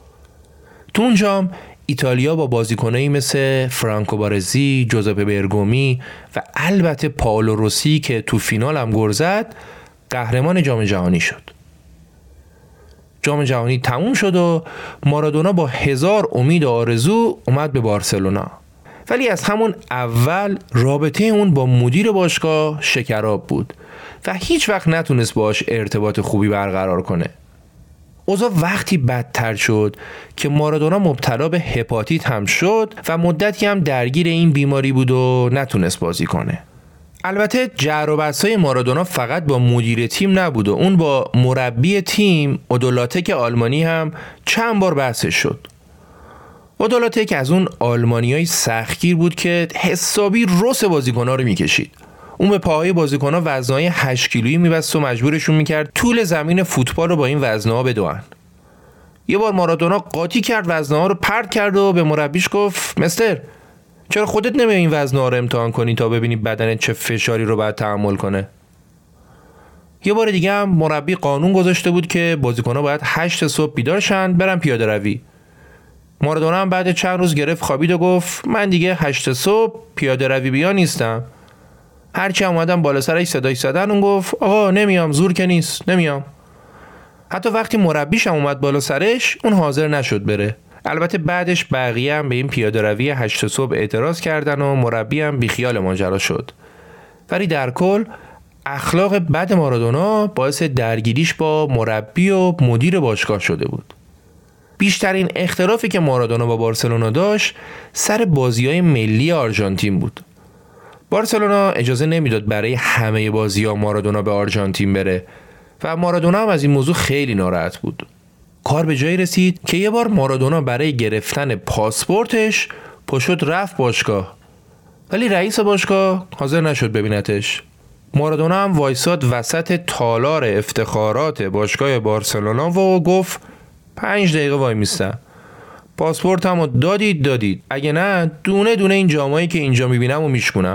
تو اون جام ایتالیا با بازیکنایی مثل فرانکو بارزی، جوزپه برگومی و البته پائولو روسی که تو فینال هم گل زد قهرمان جام جهانی شد. جام جهانی تموم شد و مارادونا با 1000 امید و آرزو اومد به بارسلونا. ولی از همون اول رابطه اون با مدیر باشگاه شکراب بود و هیچ وقت نتونست باهاش ارتباط خوبی برقرار کنه. اوضاع وقتی بدتر شد که مارادونا مبتلا به هپاتیت هم شد و مدتی هم درگیر این بیماری بود و نتونست بازی کنه. البته جر و بحث‌های مارادونا فقط با مدیر تیم نبود و اون با مربی تیم اودولاتک آلمانی هم چند بار بحثش شد. اودولاتک از اون آلمانیای سختگیر بود که حسابی رس بازیکن‌ها رو میکشید. اون به پاهای بازیکن‌ها وزنه‌های 8 کیلویی می‌بست و مجبورشون می‌کرد طول زمین فوتبال رو با این وزنه‌ها بدوئن. یه بار مارادونا قاطی کرد، وزنه‌ها رو پرت کرد و به مربیش گفت مستر چرا خودت نمیای این وزنه‌ها رو امتحان کنی تا ببینی بدنت چه فشاری رو باید تحمل کنه؟ یه بار دیگه هم مربی قانون گذاشته بود که بازیکن‌ها باید 8 صبح بیدار شن برن پیاده روی. مارادونا هم بعد چند روز گرفت خوابید و گفت من دیگه 8 صبح پیاده روی بیا نیستم. هرچی اومدم بالا سرش صدای زدن اون گفت آقا نمیام، زور که نیست، نمیام. حتی وقتی مربیش هم اومد بالا سرش اون حاضر نشد بره. البته بعدش بقیه هم به این پیاده روی 8 صبح اعتراض کردن و مربی هم بیخیال ماجرا شد. ولی در کل اخلاق بد مارادونا باعث درگیریش با مربی و مدیر باشگاه شده بود. بیشترین اختلافی که مارادونا با بارسلونا داشت سر بازی‌های ملی آرژانتین بود. بارسلونا اجازه نمیداد برای همه بازی‌ها مارادونا به آرژانتین بره و مارادونا هم از این موضوع خیلی ناراحت بود. کار به جایی رسید که یه بار مارادونا برای گرفتن پاسپورتش پشت رفت باشگاه، ولی رئیس باشگاه حاضر نشد ببینتش. مارادونا هم وایساد وسط تالار افتخارات باشگاه بارسلونا و گفت 5 دقیقه وای میستم، پاسپورتمو دادید، اگه نه دونه دونه این جامایی که اینجا میبینم و میشکنم.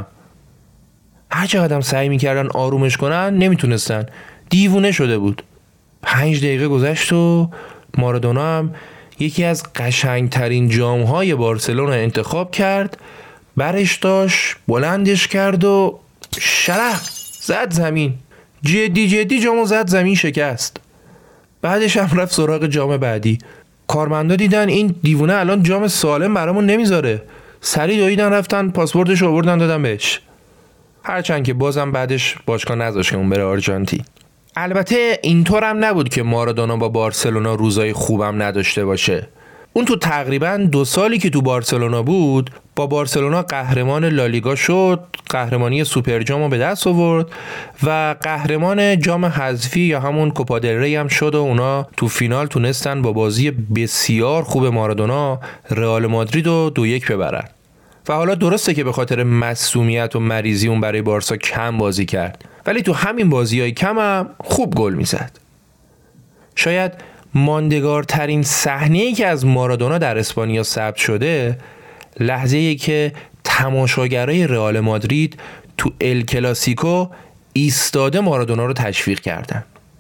هر چقدر سعی میکردن آرومش کنن نمیتونستن، دیوونه شده بود. 5 دقیقه گذشت و مارادونا هم یکی از قشنگترین جامهای بارسلونا انتخاب کرد، برش داشت، بلندش کرد و شلق زد زمین. جدی جامو زد زمین، شکست. بعدش هم رفت سراغ جام بعدی. کارمندا دیدن این دیوونه الان جام سالم برامون نمیذاره، سریع دویدن رفتن پاسپورتش رو آوردن دادن بهش. هرچند که بازم بعدش باشگاه نذاشت که اون بره آرژانتین. البته اینطور هم نبود که مارادونا با بارسلونا روزای خوبم نداشته باشه. اون تو تقریباً 2 سالی که تو بارسلونا بود با بارسلونا قهرمان لالیگا شد، قهرمانی سوپر جام رو به دست آورد و قهرمان جام حذفی یا همون کوپا دل ری هم شد و اونا تو فینال تونستن با بازی بسیار خوب مارادونا رئال مادرید رو 2-1 ببرن. و حالا درسته که به خاطر معصومیت و مریضی اون برای بارسا کم بازی کرد، ولی تو همین بازی‌های کم هم خوب گل میزد. شاید ماندگارترین صحنه‌ای که از مارادونا در اسپانیا ثبت شده لحظه‌ای که تماشاگرای رئال مادرید تو ال کلاسیکو ایستاده مارادونا رو تشویق کردن.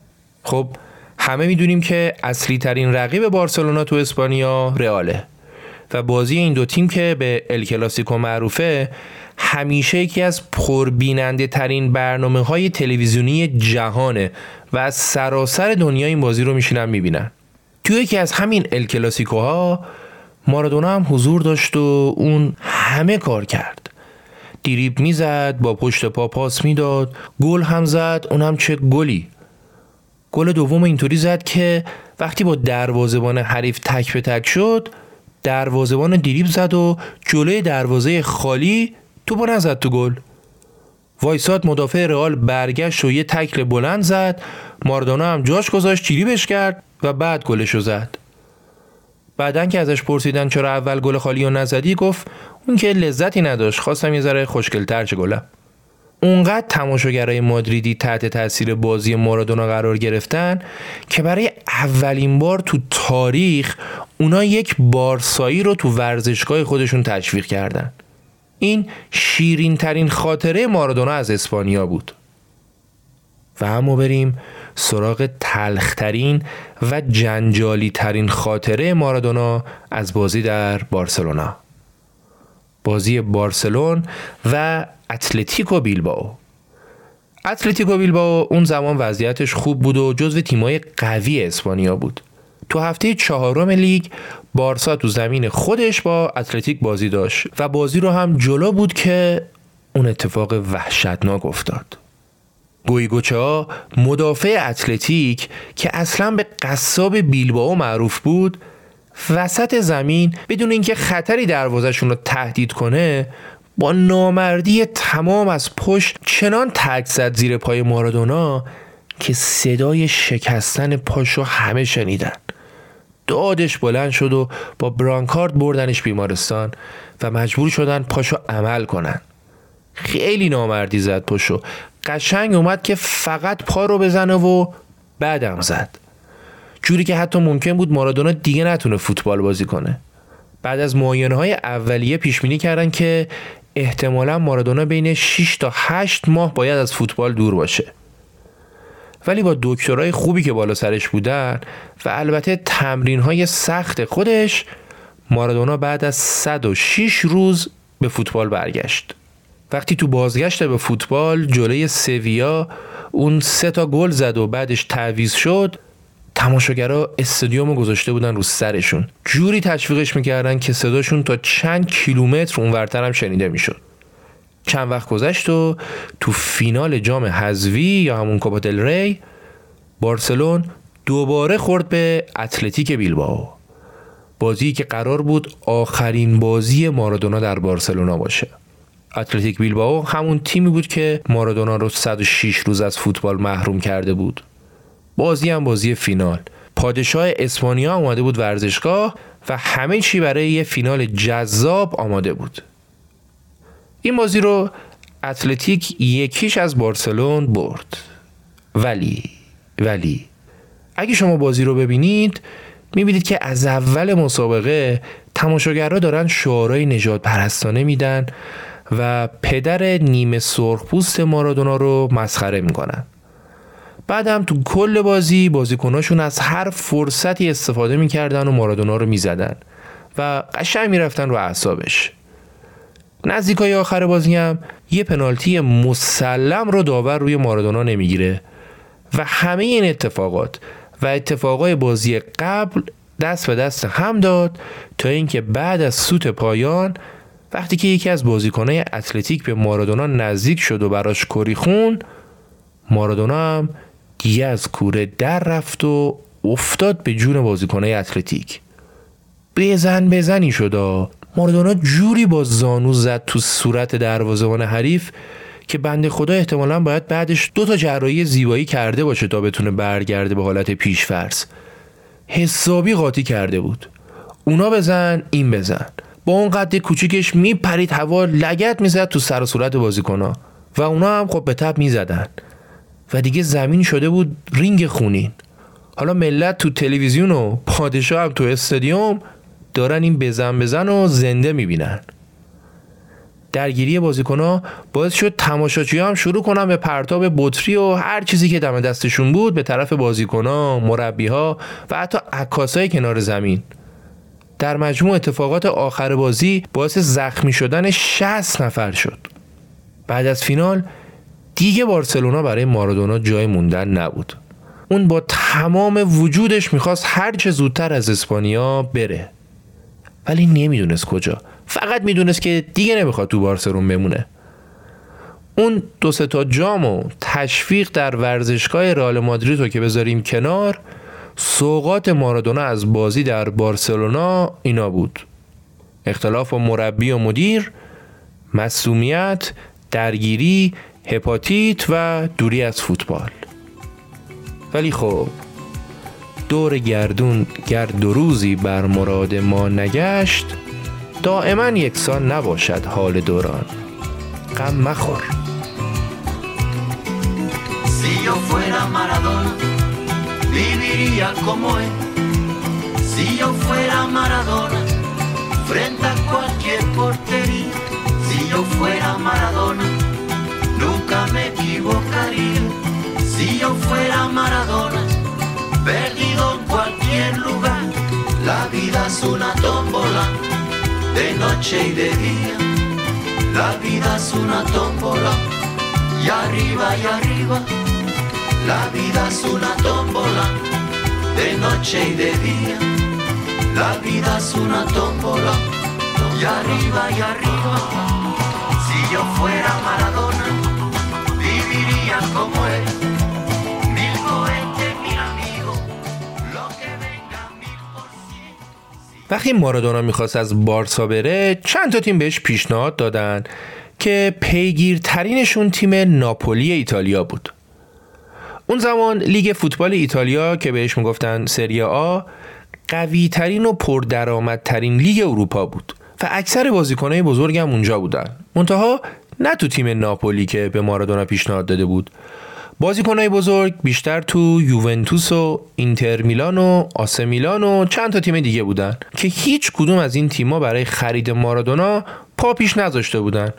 خب همه میدونیم که اصلی ترین رقیب بارسلونا تو اسپانیا رئاله و بازی این دو تیم که به ال کلاسیکو معروفه همیشه یکی از پربیننده ترین برنامه‌های تلویزیونی جهانه و از سراسر دنیا این بازی رو میشینن میبینن. توی یکی از همین ال کلاسیکوها مارادونا هم حضور داشت و اون همه کار کرد. دریبل میزد، با پشت پا پاس میداد، گل هم زد، اونم چه گلی. گل دوم اینطوری زد که وقتی با دروازه‌بان حریف تک به تک شد، دروازه‌بان دریبل زد و جلوی دروازه خالی توپو نزد تو گل. وایساد مدافع رئال برگشت و یه تکل بلند زد، مارادونا هم جاش گذاشت، دریبلش کرد و بعد گلشو زد. بعدن که ازش پرسیدن چرا اول گل خالی رو نزدی، گفت اون که لذتی نداشت، خواستم یه ذره خوشگل‌تر چه گلم. اونقدر تماشاگرای مادریدی تحت تاثیر بازی مارادونا قرار گرفتن که برای اولین بار تو تاریخ اونا یک بارسایی رو تو ورزشگاه خودشون تشویق کردن. این شیرین ترین خاطره مارادونا از اسپانیا بود. و اما بریم سراغ تلخترین و جنجالی ترین خاطره مارادونا از بازی در بارسلونا. بازی بارسلون و اتلتیکو بیلبائو. اتلتیکو بیلبائو اون زمان وضعیتش خوب بود و جزو تیمای قوی اسپانیا بود. تو هفته 4 لیگ بارسا تو زمین خودش با اتلتیک بازی داشت و بازی رو هم جلو بود که اون اتفاق وحشتناک افتاد. گویگوچا مدافع اتلتیک که اصلا به قصاب بیلبائو معروف بود، وسط زمین بدون اینکه خطری دروازه‌شون رو تهدید کنه با نامردی تمام از پشت چنان تک زد زیر پای مارادونا که صدای شکستن پاشو همه شنیدن. دادش بلند شد و با برانکارد بردنش بیمارستان و مجبور شدن پاشو عمل کنن. خیلی نامردی زد پاشو، قشنگ اومد که فقط پا رو بزنه و بعدم زد، جوری که حتی ممکن بود مارادونا دیگه نتونه فوتبال بازی کنه. بعد از معاینه‌های اولیه پیش بینی کردن که احتمالاً مارادونا بین 6 تا 8 ماه باید از فوتبال دور باشه. ولی با دکترای خوبی که بالا سرش بودن و البته تمرین‌های سخت خودش، مارادونا بعد از 106 روز به فوتبال برگشت. وقتی تو بازگشت به فوتبال جلوی سویا اون 3 تا گل زد و بعدش تعویض شد، تماشاگرها استادیومو گذاشته بودن رو سرشون، جوری تشویقش میکردن که صداشون تا چند کیلومتر اونورتر هم شنیده میشد. چند وقت گذشت و تو فینال جام حذفی یا همون کوپا دل ری، بارسلون دوباره خورد به اتلتیک بیلبائو. بازی که قرار بود آخرین بازی مارادونا در بارسلونا باشه. اتلتیک بیلبائو همون تیمی بود که مارادونا رو 106 روز از فوتبال محروم کرده بود. بازی هم بازی فینال. پادشاه اسپانیا اومده بود ورزشگاه و همه چی برای یه فینال جذاب آماده بود. این بازی رو اتلتیک 1-0 از بارسلون برد. ولی اگه شما بازی رو ببینید میبینید که از اول مسابقه تماشاگرها دارن شعارهای نژاد پرستانه میدن و پدر نیمه سرخپوست مارادونا رو مسخره میکنن. بعدم تو کل بازی بازیکناشون از هر فرصتی استفاده میکردن و مارادونا رو میزدن و قشنگ میرفتن رو اعصابش. نزدیکای آخر بازی هم یه پنالتی مسلم رو داور روی مارادونا نمیگیره و همه این اتفاقات و اتفاقای بازی قبل دست به دست هم داد تا اینکه بعد از سوت پایان، وقتی که یکی از بازیکنای اتلتیک به مارادونا نزدیک شد و براش کری خون، مارادونا هم دیگه از کوره در رفت و افتاد به جون بازیکنای اتلتیک. بزنی شد. مارادونا جوری با زانو زد تو صورت دروازه‌بان حریف که بنده خدا احتمالاً باید بعدش 2 تا جراحی زیبایی کرده باشه تا بتونه برگرده به حالت پیش‌فرض. حسابی قاطی کرده بود. اونا بزن این بزن. با اون قد کوچیکش میپرید هوا، لگد میزد تو سر و صورت بازیکن‌ها و اونا هم خب به تپ میزدن و دیگه زمین شده بود رینگ خونین. حالا ملت تو تلویزیون و پادشاه هم تو استادیوم دارن این بزن و زنده میبینن. درگیری بازیکن‌ها باعث شد تماشاچی‌ها هم شروع کنن به پرتاب بطری و هر چیزی که دم دستشون بود به طرف بازیکن‌ها، مربی‌ها و حتی عکاسای کنار زمین. در مجموع اتفاقات آخر بازی باعث زخمی شدن 60 نفر شد. بعد از فینال دیگه بارسلونا برای مارادونا جای موندن نبود. اون با تمام وجودش میخواست هر چه زودتر از اسپانیا بره. ولی نمیدونست کجا. فقط میدونست که دیگه نمیخواد تو بارسلون بمونه. اون 2-3 جام و تشویق در ورزشگاه رئال مادرید رو که بذاریم کنار، سوغات مارادونا از بازی در بارسلونا اینا بود: اختلاف با مربی و مدیر، معصومیت، درگیری، هپاتیت و دوری از فوتبال. ولی خب دور گردون گرد و روزی بر مراد ما نگشت، دائما یکسان نباشد حال دوران. غم مخور. Si yo fuera Maradona, viviría como él. Si yo fuera Maradona, frente a cualquier portería. Si yo fuera Maradona, nunca me equivocaría. Si yo fuera Maradona, perdido en cualquier lugar. La vida es una tómbola, de noche y de día. La vida es una tómbola, y arriba y arriba. La vida es una tómbola, de noche y de día. La vida es una tómbola, y arriba y arriba. Si yo fuera Maradona, viviría como él. Mil cohetes, mil amigos, lo que venga 1000%. وقتی مارادونا میخواست از بارسا بره، چند تا تیم بهش پیشنهاد دادن که پیگیرترینشون تیم ناپولی ایتالیا بود. اون زمان لیگ فوتبال ایتالیا که بهش میگفتن سری آ قوی ترین و پردرآمدترین لیگ اروپا بود و اکثر بازیکنای بزرگ هم اونجا بودن. منتها نه تو تیم ناپولی که به مارادونا پیشنهاد داده بود. بازیکنای بزرگ بیشتر تو یوونتوس و اینتر میلان و آسه میلان و چند تا تیم دیگه بودن که هیچ کدوم از این تیم‌ها برای خرید مارادونا پا پیش نذاشته بودن.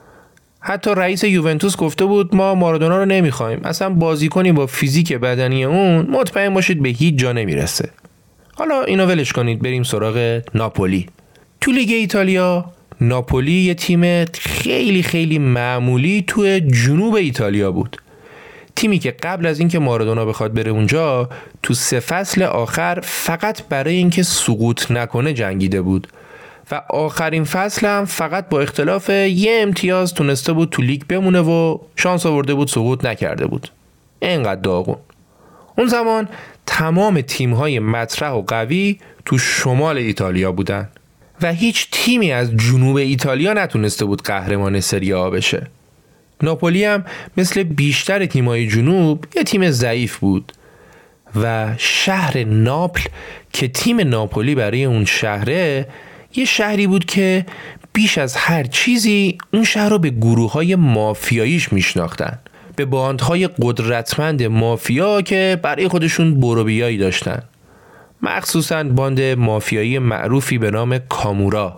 حتی رئیس یوونتوس گفته بود ما مارادونا رو نمیخوایم، اصلا بازیکنی با فیزیک بدنی اون مطمئن باشید به هیچ جا نمیرسه. حالا اینو ولش کنید، بریم سراغ ناپولی. تو لیگ ایتالیا ناپولی یه تیم خیلی خیلی معمولی تو جنوب ایتالیا بود. تیمی که قبل از اینکه مارادونا بخواد بره اونجا تو 3 فصل آخر فقط برای اینکه سقوط نکنه جنگیده بود و آخرین فصل هم فقط با اختلاف یه امتیاز تونسته بود تو لیگ بمونه و شانس آورده بود سقوط نکرده بود. اینقدر داغون. اون زمان تمام تیم‌های مطرح و قوی تو شمال ایتالیا بودن و هیچ تیمی از جنوب ایتالیا نتونسته بود قهرمان سری آ بشه. ناپولی هم مثل بیشتر تیم‌های جنوب یه تیم ضعیف بود و شهر ناپل که تیم ناپولی برای اون شهره یه شهری بود که بیش از هر چیزی اون شهر رو به گروه‌های مافیاییش میشناختن، به باندهای قدرتمند مافیا که برای خودشون بروبیایی داشتن، مخصوصاً باند مافیایی معروفی به نام کامورا.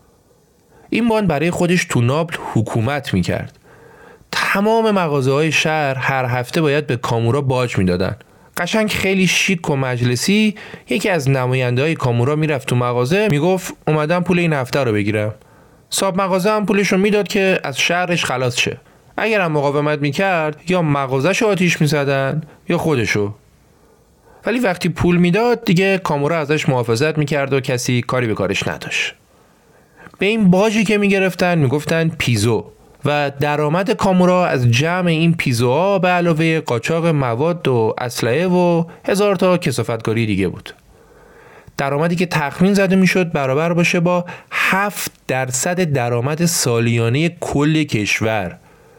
این باند برای خودش تو ناپل حکومت میکرد. تمام مغازه‌های شهر هر هفته باید به کامورا باج میدادن. قشنگ خیلی شیک و مجلسی یکی از نماینده‌های کامورا میرفت تو مغازه میگفت اومدم پول این هفته رو بگیرم. صاحب مغازه هم پولشو میداد که از شهرش خلاص شه. اگر هم مقاومت میکرد یا مغازه‌شو آتیش میزدن یا خودشو. ولی وقتی پول میداد دیگه کامورا ازش محافظت میکرد و کسی کاری به کارش نداشت. به این باجی که میگرفتن میگفتن پیزو و درآمد کامورا از جمع این پیزوها به علاوه قاچاق مواد و اسلحه و 1000 تا کثافتکاری دیگه بود. درآمدی که تخمین زده میشد برابر باشه با 7% درآمد سالیانه کل کشور.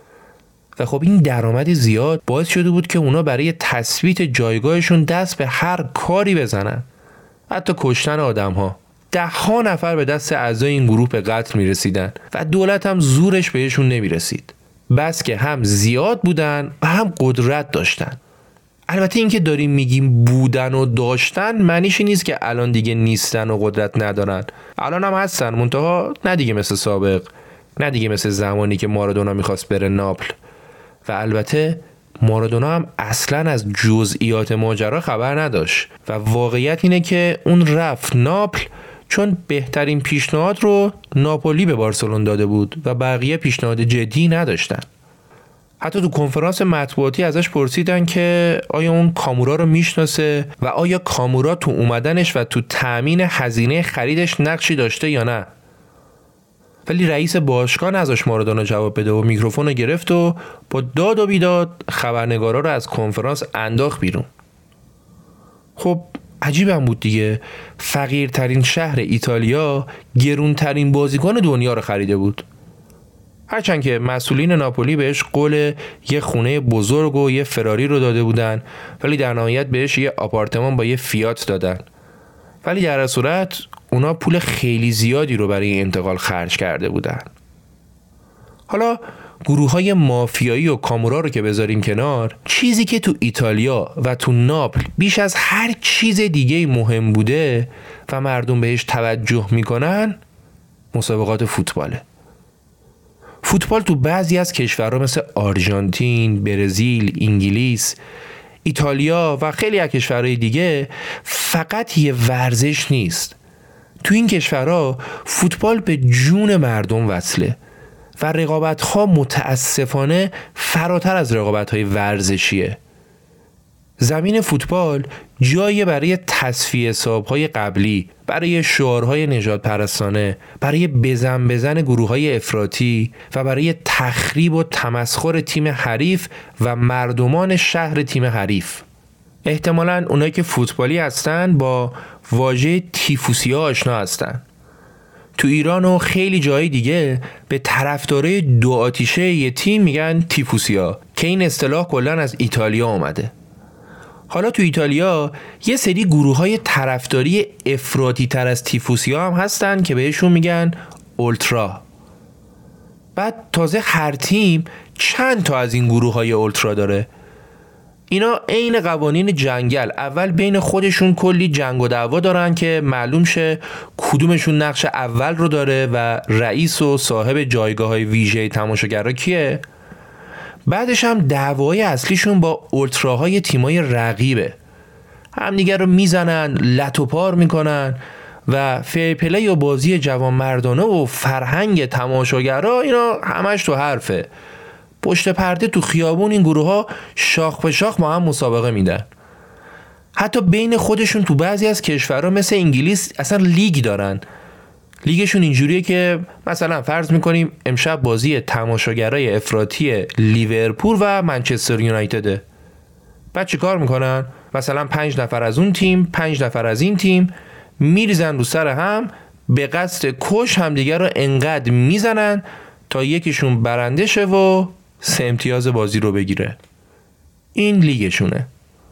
و خب این درآمد زیاد باعث شده بود که اونا برای تثبیت جایگاهشون دست به هر کاری بزنن، حتی کشتن آدم‌ها. 10 نفر به دست اعضای این گروه به قتل میرسیدن و دولت هم زورش بهشون نمیرسید، بس که هم زیاد بودن و هم قدرت داشتن. البته این که داریم میگیم بودن و داشتن معنیش نیست که الان دیگه نیستن و قدرت ندارن. الان هم هستن، منتها نه دیگه مثل سابق. نه دیگه مثل زمانی که مارادونا میخواست بره ناپل. و البته مارادونا هم اصلا از جزئیات ماجرا خبر نداشت و واقعیت اینه که اون رفت ناپل چون بهترین پیشنهاد رو ناپولی به بارسلون داده بود و بقیه پیشنهاد جدی نداشتن. حتی تو کنفرانس مطبوعاتی ازش پرسیدن که آیا اون کامورا رو میشناسه و آیا کامورا تو اومدنش و تو تأمین هزینه خریدش نقشی داشته یا نه. ولی رئیس باشگاه نذاشت مارادونا جواب بده و میکروفون رو گرفت و با داد و بیداد خبرنگارا رو از کنفرانس انداخت بیرون. خب عجیبم بود دیگه، فقیرترین شهر ایتالیا گرونترین بازیکن دنیا رو خریده بود. هرچند که مسئولین ناپولی بهش قول یه خونه بزرگ و یه فراری رو داده بودن، ولی در نهایت بهش یه آپارتمان با یه فیات دادن. ولی در صورت اونا پول خیلی زیادی رو برای انتقال خرج کرده بودن. حالا گروه‌های مافیایی و کامورا رو که بذاریم کنار، چیزی که تو ایتالیا و تو ناپل بیش از هر چیز دیگه مهم بوده و مردم بهش توجه میکنن مسابقات فوتباله. فوتبال تو بعضی از کشورها مثل آرژانتین، برزیل، انگلیس، ایتالیا و خیلی از کشورهای دیگه فقط یه ورزش نیست. تو این کشورها فوتبال به جون مردم وصله و رقابت‌ها متاسفانه فراتر از رقابت‌های ورزشیه. زمین فوتبال جایی برای تصفیه حساب‌های قبلی، برای شعارهای نژاد پرستانه، برای بزن گروه‌های افراطی و برای تخریب و تمسخر تیم حریف و مردمان شهر تیم حریف. احتمالاً اونایی که فوتبالی هستن با واژه تیفوسیا آشنا هستن. تو ایران و خیلی جای دیگه به طرفدارای دو آتیشه یه تیم میگن تیفوسیا که این اصطلاح کلاً از ایتالیا اومده. حالا تو ایتالیا یه سری گروه‌های طرفداری افراطی تر از تیفوسیا هم هستن که بهشون میگن اولترا. بعد تازه هر تیم چند تا از این گروه‌های اولترا داره. اینا عین قوانین جنگل، اول بین خودشون کلی جنگ و دعوا دارن که معلوم شه کدومشون نقش اول رو داره و رئیس و صاحب جایگاه‌های ویژه تماشاگرها کیه. بعدش هم دعوای اصلیشون با اولتراهای تیمای رقیبه. همدیگر رو میزنن، لت و پار میکنن و فیر پلی و بازی جوانمردانه و فرهنگ تماشاگرها اینا همش تو حرفه. پشت پرده تو خیابون این گروه ها شاخ به شاخ با هم مسابقه میدن. حتی بین خودشون تو بعضی از کشورها مثل انگلیس اصلا لیگ دارن. لیگشون اینجوریه که مثلا فرض میکنیم امشب بازی تماشاگرای افراطی لیورپول و منچستر یونایتده. بعد چی کار میکنن؟ مثلا 5 نفر از اون تیم، 5 نفر از این تیم میریزن رو سر هم به قصد کش همدیگر رو انقدر میزنن تا یکیشون برنده شه و 3 امتیاز بازی رو بگیره. این لیگشونه.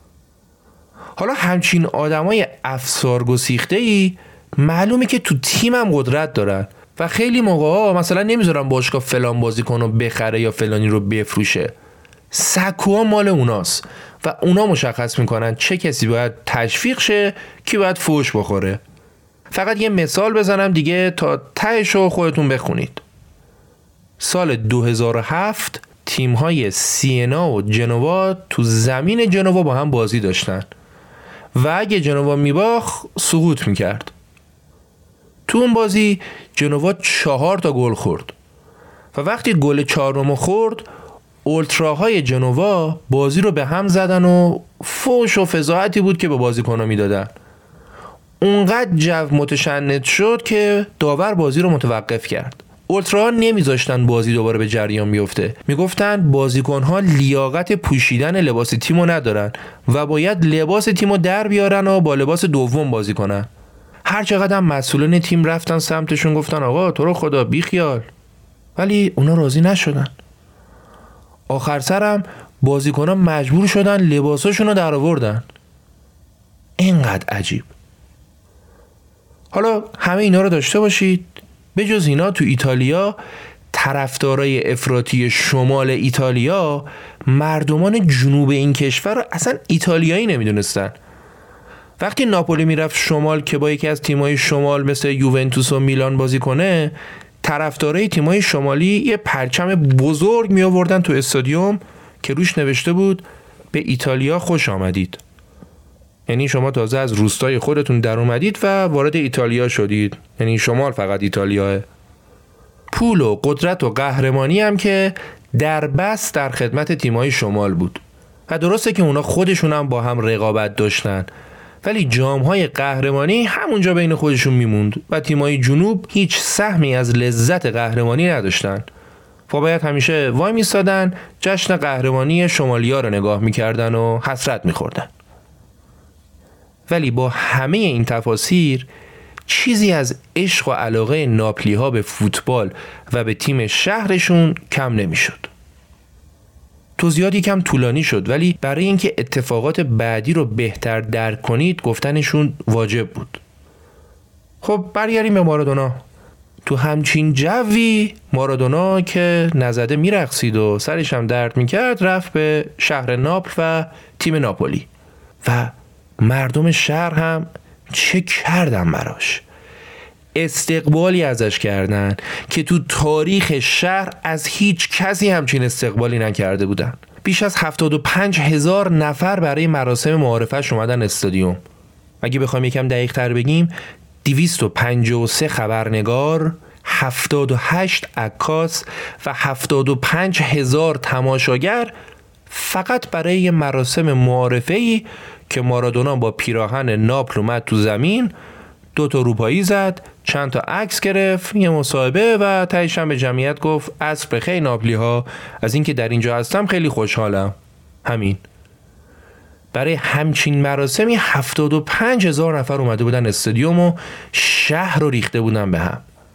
حالا همچین آدمای افسار گسیخته‌ای معلومه که تو تیمم قدرت دارن و خیلی موقعا مثلا نمیذارن باشگاه فلان بازیکن رو بخره یا فلانی رو بفروشه. سکوها مال اوناست و اونا مشخص میکنن چه کسی باید تشویق شه، کی باید فوش بخوره. فقط یه مثال بزنم دیگه تا تهشو خودتون بخونید. سال 2007 تیم‌های سینا و جنوا تو زمین جنوا با هم بازی داشتن و اگه جنوا میباخت سقوط میکرد. تو اون بازی جنوا 4 تا گل خورد و وقتی گل 4م خورد اولتراهای جنوا بازی رو به هم زدن و فوش و فضاحتی بود که به بازیکن‌ها میدادن. اونقدر جو متشنج شد که داور بازی رو متوقف کرد. اولتراها نمیذاشتن بازی دوباره به جریان بیفته. میگفتن بازیکن‌ها لیاقت پوشیدن لباس تیمو ندارن و باید لباس تیمو در بیارن و با لباس دوم بازی کنن. هر چقدر هم مسئولین تیم رفتن سمتشون گفتن آقا تو رو خدا بی خیال، ولی اونا راضی نشدن. آخر سرم بازیکن‌ها مجبور شدن لباساشون رو در آوردن. اینقدر عجیب. حالا همه اینا رو داشته باشید، به جز اینا تو ایتالیا طرفدارای افراطی شمال ایتالیا مردمان جنوب این کشور رو اصلا ایتالیایی نمیدونستن. وقتی ناپولی میرفت شمال که با یکی از تیمای شمال مثل یوونتوس و میلان بازی کنه، طرفدارای تیم‌های شمالی یه پرچم بزرگ می آوردن تو استادیوم که روش نوشته بود به ایتالیا خوش آمدید. یعنی شما تازه از روستای خودتون در اومدید و وارد ایتالیا شدید. یعنی شمال فقط ایتالیاه. پول و قدرت و قهرمانی هم که در بس در خدمت تیم‌های شمال بود. و درسته که اونا خودشون هم با هم رقابت داشتن، ولی جام‌های قهرمانی همونجا بین خودشون میموند و تیم‌های جنوب هیچ سهمی از لذت قهرمانی نداشتن. باید همیشه وای میستادن جشن قهرمانی شمالیا رو نگاه میکردن و حسرت میخوردن. ولی با همه این تفاسیر چیزی از عشق و علاقه ناپلی ها به فوتبال و به تیم شهرشون کم نمیشد. توضیحات یکم طولانی شد، ولی برای اینکه اتفاقات بعدی رو بهتر درک کنید گفتنشون واجب بود. خب برگردیم به مارادونا. تو همچین جوی مارادونا که نزده میرقصید و سرش هم درد میکرد رفت به شهر ناپل و تیم ناپولی و مردم شهر هم چه کردن براش. استقبالی ازش کردن که تو تاریخ شهر از هیچ کسی همچین استقبالی نکرده بودن. بیش از 75,000 نفر برای مراسم معارفش اومدن استادیوم. اگه بخوایم یکم دقیق تر بگیم 253 خبرنگار، 78 عکاس و 75,000 تماشاگر فقط برای یه مراسم معارفه‌ای که مارادونا با پیراهن ناپل اومد تو زمین، 2 تا روپایی زد، چند تا عکس گرفت، یه مصاحبه و تهش هم به جمعیت گفت عصر بخیر ناپلی ها، از اینکه در اینجا هستم خیلی خوشحالم. همین. برای همچین مراسمی 75,000 نفر اومده بودن استادیوم و شهر رو ریخته بودن به هم.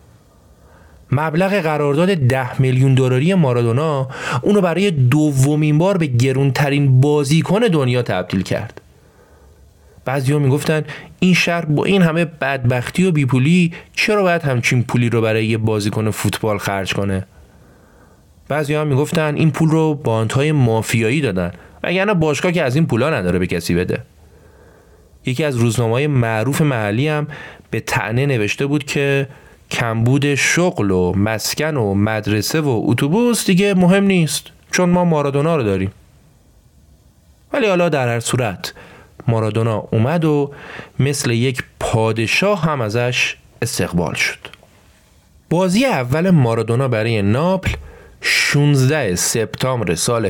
مبلغ قرارداد 10 میلیون دلاری مارادونا اونو برای دومین بار به گرونترین بازیکن دنیا تبدیل کرد. بعضی‌ها میگفتن این شهر با این همه بدبختی و بیپولی چرا باید همچین پولی رو برای یه بازیکن فوتبال خرج کنه؟ بعضی‌ها میگفتن این پول رو باندهای مافیایی دادن، وگرنه باشگاه که از این پولا نداره به کسی بده. یکی از روزنامه‌های معروف محلی هم به طعنه نوشته بود که کمبود شغل و مسکن و مدرسه و اتوبوس دیگه مهم نیست چون ما مارادونا رو داریم. ولی حالا در هر صورت مارادونا اومد و مثل یک پادشاه هم ازش استقبال شد. بازی اول مارادونا برای ناپل 16 سپتامبر سال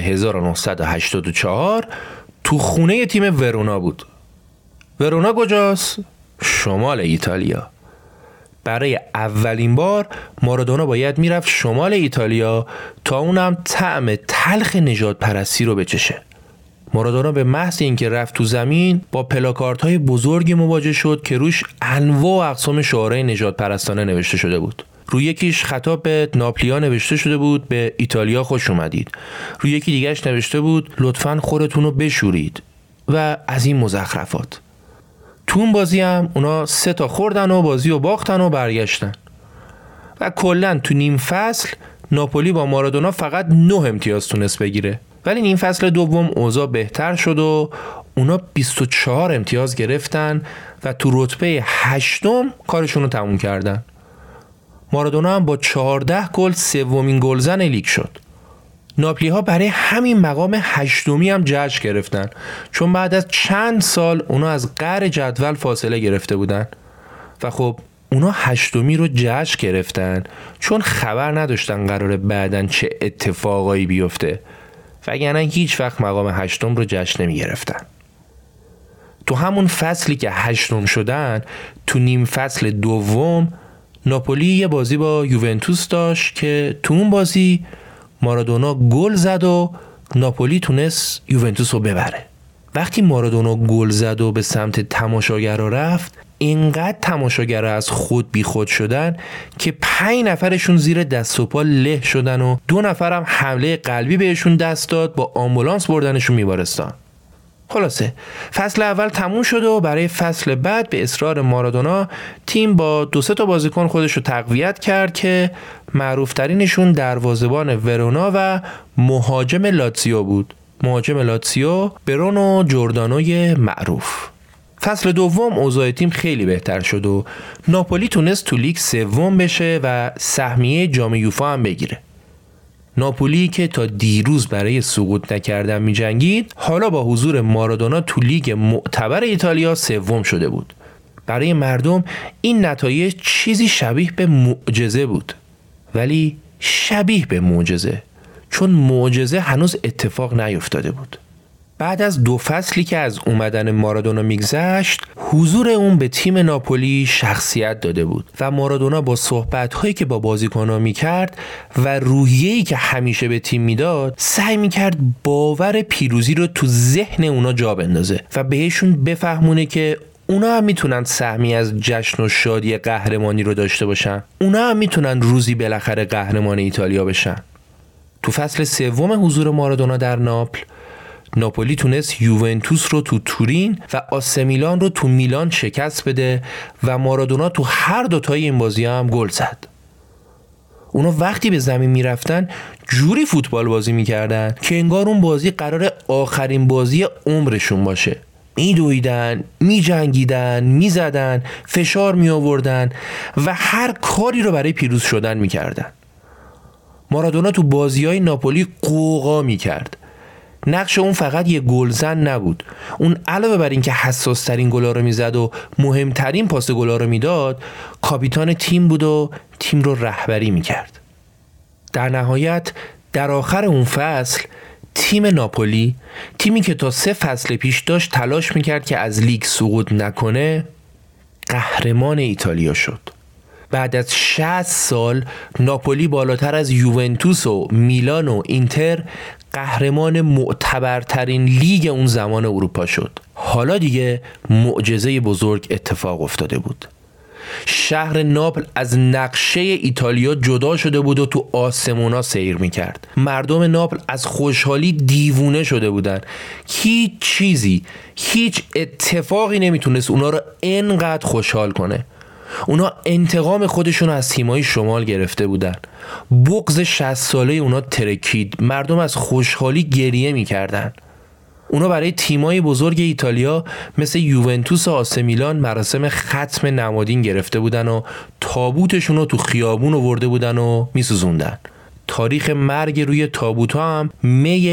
1984 تو خونه تیم ورونا بود. ورونا کجاست؟ شمال ایتالیا. برای اولین بار مارادونا باید میرفت شمال ایتالیا تا اونم طعم تلخ نژاد پرستی رو بچشه. مارادونا به محض اینکه رفت تو زمین با پلاکاردهای بزرگی مواجه شد که روش انواع و اقسام شعارهای نژاد پرستانه نوشته شده بود. روی یکیش خطاب به ناپلیا نوشته شده بود به ایتالیا خوش اومدید. روی یکی دیگهش نوشته بود لطفاً خودتون رو بشورید و از این مزخرفات. تو اون بازی هم اونا 3 تا خوردن و بازی رو باختن و برگشتن. و کلاً تو نیم فصل ناپولی با مارادونا فقط 9 امتیاز تونست بگیره. ولی نیم فصل دوم اوضاع بهتر شد و اونا 24 امتیاز گرفتن و تو رتبه 8م کارشون رو تموم کردن. مارادونا هم با 14 گل 3مین گلزن لیگ شد. ناپلی ها برای همین مقام 8می هم جشن گرفتن چون بعد از چند سال اونا از قعر جدول فاصله گرفته بودن و خب اونا 8می رو جشن گرفتن چون خبر نداشتن قراره بعدن چه اتفاقایی بیفته، وگرنه هیچ وقت مقام 8م رو جشن نمی گرفتن. تو همون فصلی که 8م شدن تو نیم فصل دوم ناپولی یه بازی با یوونتوس داشت که تو اون بازی مارادونا گل زد و ناپولی تونست یوونتوس رو ببره. وقتی مارادونا گل زد و به سمت تماشاگرها رفت اینقدر تماشاگرها از خود بی خود شدن که 5 نفرشون زیر دست و پا له شدن و 2 نفرم حمله قلبی بهشون دست داد، با آمبولانس بردنشون بیمارستان. خلاصه فصل اول تموم شد و برای فصل بعد به اصرار مارادونا تیم با 2-3 تا بازیکن خودش رو تقویت کرد که معروفترینشون دروازه‌بان ورونا و مهاجم لاتزیو بود. مهاجم لاتزیو برونو جوردانوی معروف. فصل دوم اوضاع تیم خیلی بهتر شد و ناپولی تونست تو لیگ سوم بشه و سهمیه جام یوفا هم بگیره. ناپولی که تا دیروز برای سقوط نکردن می‌جنگید، حالا با حضور مارادونا تو لیگ معتبر ایتالیا سوم شده بود. برای مردم این نتایج چیزی شبیه به معجزه بود، ولی شبیه به معجزه، چون معجزه هنوز اتفاق نیفتاده بود. بعد از 2 فصلی که از اومدن مارادونا میگذشت، حضور اون به تیم ناپولی شخصیت داده بود و مارادونا با صحبت‌هایی که با بازیکن‌ها میکرد و روحیه‌ای که همیشه به تیم میداد، سعی میکرد باور پیروزی رو تو ذهن اونا جا بندازه و بهشون بفهمونه که اونا هم میتونن سهمی از جشن و شادی قهرمانی رو داشته باشن. اونا هم میتونن روزی بالاخره قهرمان ایتالیا بشن. تو فصل سوم حضور مارادونا در ناپولی تونست یوونتوس رو تو تورین و آسه میلان رو تو میلان شکست بده و مارادونا تو هر دوتای این بازی هم گل زد. اونا وقتی به زمین میرفتن جوری فوتبال بازی میکردن که انگار اون بازی قرار آخرین بازی عمرشون باشه. میدویدن، میجنگیدن، میزدن، فشار میآوردن و هر کاری رو برای پیروز شدن میکردن. مارادونا تو بازی‌های ناپولی قوقا میکرد. نقش اون فقط یه گلزن نبود. اون علاوه بر این که حساس ترین گلا رو میزد و مهمترین پاس گلا رو میداد، کاپیتان تیم بود و تیم رو رهبری میکرد. در نهایت در آخر اون فصل تیم ناپولی، تیمی که تا 3 فصل پیش داشت تلاش میکرد که از لیگ سقوط نکنه، قهرمان ایتالیا شد. بعد از 60 سال ناپولی بالاتر از یوونتوس و میلان و اینتر قهرمان معتبرترین لیگ اون زمان اروپا شد. حالا دیگه معجزه بزرگ اتفاق افتاده بود. شهر ناپل از نقشه ایتالیا جدا شده بود و تو آسمونا سیر میکرد. مردم ناپل از خوشحالی دیوونه شده بودن. هیچ چیزی، هیچ اتفاقی نمیتونست اونا رو انقدر خوشحال کنه. اونا انتقام خودشون از تیمای شمال گرفته بودن. بغض 60 ساله اونا ترکید. مردم از خوشحالی گریه میکردن. اونا برای تیمای بزرگ ایتالیا مثل یوونتوس و آسه میلان مراسم ختم نمادین گرفته بودن و تابوتشون رو تو خیابون آورده بودن و میسوزوندن. تاریخ مرگ روی تابوت‌ها هم می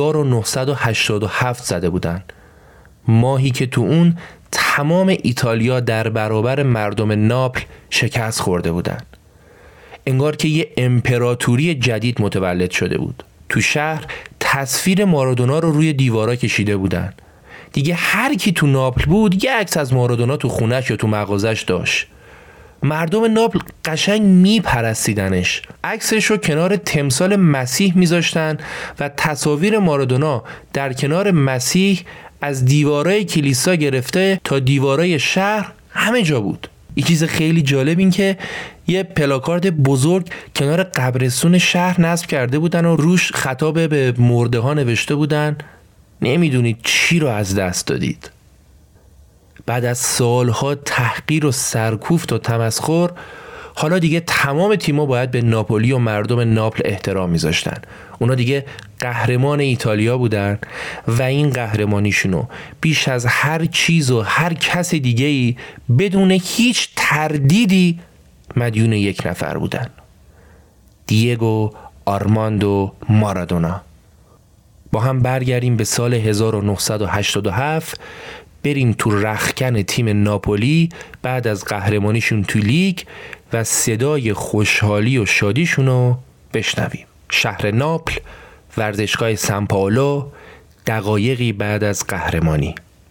1987 زده بودن. ماهی که تو اون تمام ایتالیا در برابر مردم ناپل شکست خورده بودن. انگار که یه امپراتوری جدید متولد شده بود. تو شهر تصویر مارادونا رو روی دیوارا کشیده بودن. دیگه هر کی تو ناپل بود یه عکس از مارادونا تو خونش یا تو مغازش داشت. مردم ناپل قشنگ میپرستیدنش. عکسش رو کنار تمثال مسیح میذاشتن و تصاویر مارادونا در کنار مسیح از دیوارای کلیسا گرفته تا دیوارای شهر همه جا بود. یه چیز خیلی جالب این که یه پلاکارد بزرگ کنار قبرستون شهر نصب کرده بودن و روش خطاب به مرده ها نوشته بودن نمیدونید چی رو از دست دادید. بعد از سالها تحقیر و سرکوفت و تمسخر، حالا دیگه تمام تیم‌ها باید به ناپولی و مردم ناپل احترام میذاشتن. اونا دیگه قهرمان ایتالیا بودن و این قهرمانیشونو بیش از هر چیز و هر کس دیگه‌ای بدون هیچ تردیدی مدیون یک نفر بودن: دیگو آرماندو مارادونا. با هم برگردیم به سال 1987، بریم تو رختکن تیم ناپولی بعد از قهرمانیشون تو لیگ و صدای خوشحالی و شادیشونو بشنویم. شهر ناپل، ورزشگاه سان پائولو، دقایقی بعد از قهرمانی.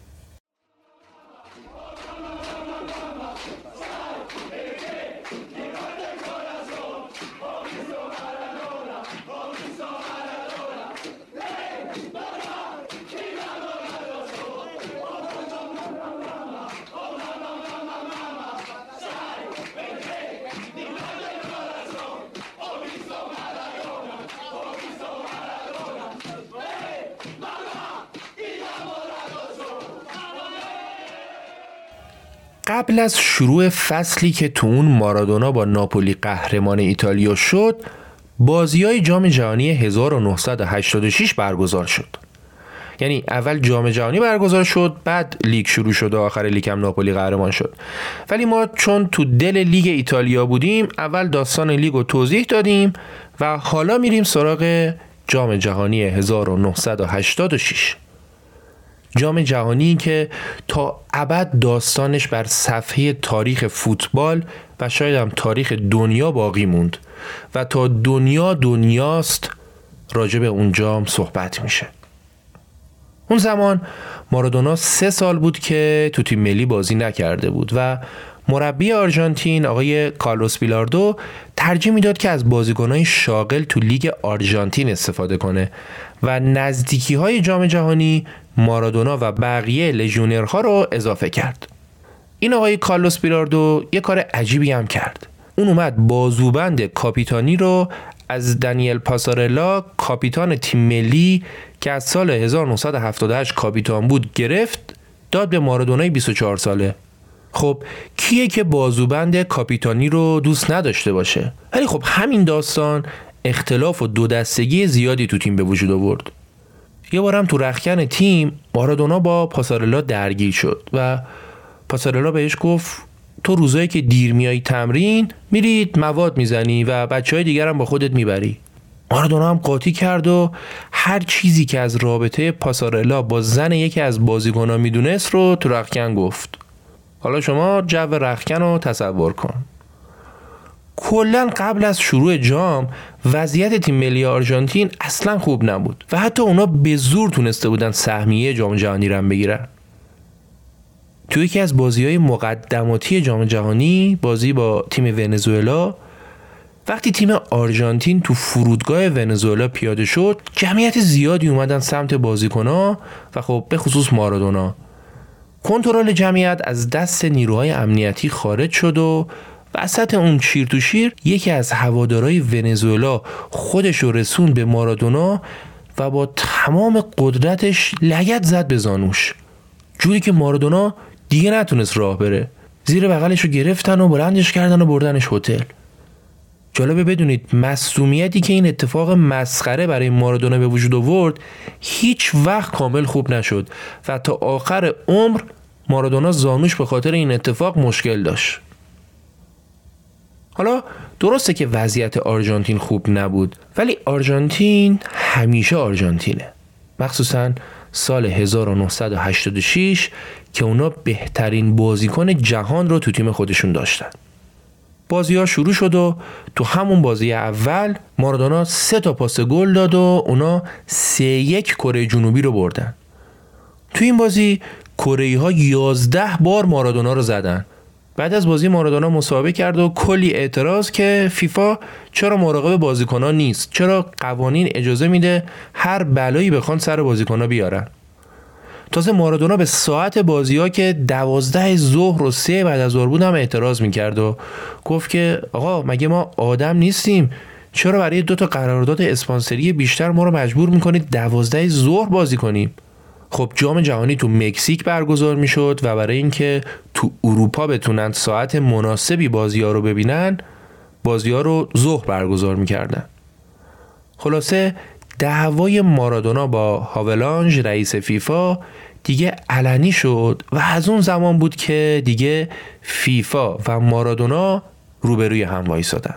قبل از شروع فصلی که تو اون مارادونا با ناپولی قهرمان ایتالیا شد، بازی‌های جام جهانی 1986 برگزار شد. یعنی اول جام جهانی برگزار شد، بعد لیگ شروع شد و آخر لیگ هم ناپولی قهرمان شد. ولی ما چون تو دل لیگ ایتالیا بودیم، اول داستان لیگ رو توضیح دادیم و حالا میریم سراغ جام جهانی 1986. جام جهانی که تا ابد داستانش بر صفحه تاریخ فوتبال و شاید هم تاریخ دنیا باقی موند و تا دنیاست راجع به اون جام صحبت میشه. اون زمان مارادونا 3 سال بود که تو تیم ملی بازی نکرده بود و مربی آرژانتین آقای کارلوس بیلاردو ترجیح میداد که از بازیکنای شاغل تو لیگ آرژانتین استفاده کنه و نزدیکی‌های جام جهانی مارادونا و بقیه لژیونرها رو اضافه کرد. این آقای کارلوس بیلاردو یه کار عجیبی هم کرد. اون اومد بازوبند کاپیتانی رو از دانیل پاسارلا، کاپیتان تیم ملی که از سال 1978 کاپیتان بود، گرفت داد به مارادونای 24 ساله. خب کیه که بازوبند کاپیتانی رو دوست نداشته باشه؟ ولی خب همین داستان اختلاف و دو دستگی زیادی تو تیم به وجود آورد. یه بارم تو رختکن تیم مارادونا با پاسارلا درگیر شد و پاسارلا بهش گفت تو روزایی که دیر میای تمرین میرید مواد میزنی و بچهای دیگر هم با خودت میبری. مارادونا هم قاطی کرد و هر چیزی که از رابطه پاسارلا با زن یکی از بازیکن‌ها میدونست رو تو رختکن گفت. حالا شما جو رختکن رو تصور کن. کلاً قبل از شروع جام وضعیت تیم ملی آرژانتین اصلاً خوب نبود و حتی اونا به زور تونسته بودن سهمیه جام جهانی رو بگیرن. توی یکی از بازی‌های مقدماتی جام جهانی، بازی با تیم ونزوئلا، وقتی تیم آرژانتین تو فرودگاه ونزوئلا پیاده شد، جمعیت زیادی اومدن سمت بازیکن‌ها و خب به خصوص مارادونا. کنترل جمعیت از دست نیروهای امنیتی خارج شد و وسط اون شیر تو شیر یکی از هوادارهای ونزوئلا خودش رو رسوند به مارادونا و با تمام قدرتش لگد زد به زانوش، جوری که مارادونا دیگه نتونست راه بره. زیر بغلش رو گرفتن و بلندش کردن و بردنش هتل. جالبه بدونید مصدومیتی که این اتفاق مسخره برای مارادونا به وجود آورد هیچ وقت کامل خوب نشد و تا آخر عمر مارادونا زانوش به خاطر این اتفاق مشکل داشت. حالا درسته که وضعیت آرژانتین خوب نبود، ولی آرژانتین همیشه آرژانتینه، مخصوصا سال 1986 که اونا بهترین بازیکن جهان رو تو تیم خودشون داشتن. بازی ها شروع شد و تو همون بازی اول مارادونا 3 تا پاس گل داد و اونا 3-1 کره جنوبی رو بردن. تو این بازی کره‌ای ها 11 بار مارادونا رو زدن. بعد از بازی مارادونا مصاحبه کرد و کلی اعتراض که فیفا چرا مراقب بازیکن‌ها نیست، چرا قوانین اجازه میده هر بلایی بخوان سر بازیکن‌ها بیارن. تازه مارادونا به ساعت بازی‌ها که 12 ظهر و 3 بعد از ظهر بود هم اعتراض میکرد و گفت که آقا مگه ما آدم نیستیم؟ چرا برای 2 تا قرارداد اسپانسری بیشتر ما رو مجبور میکنید 12 ظهر بازی کنیم؟ خب جام جهانی تو مکزیک برگزار میشد و برای اینکه تو اروپا بتونن ساعت مناسبی بازی‌ها رو ببینن، بازی‌ها رو ظهر برگزار میکردن. خلاصه دعوای مارادونا با هاولانژ رئیس فیفا دیگه علنی شد و از اون زمان بود که دیگه فیفا و مارادونا روبروی هم وایسادن.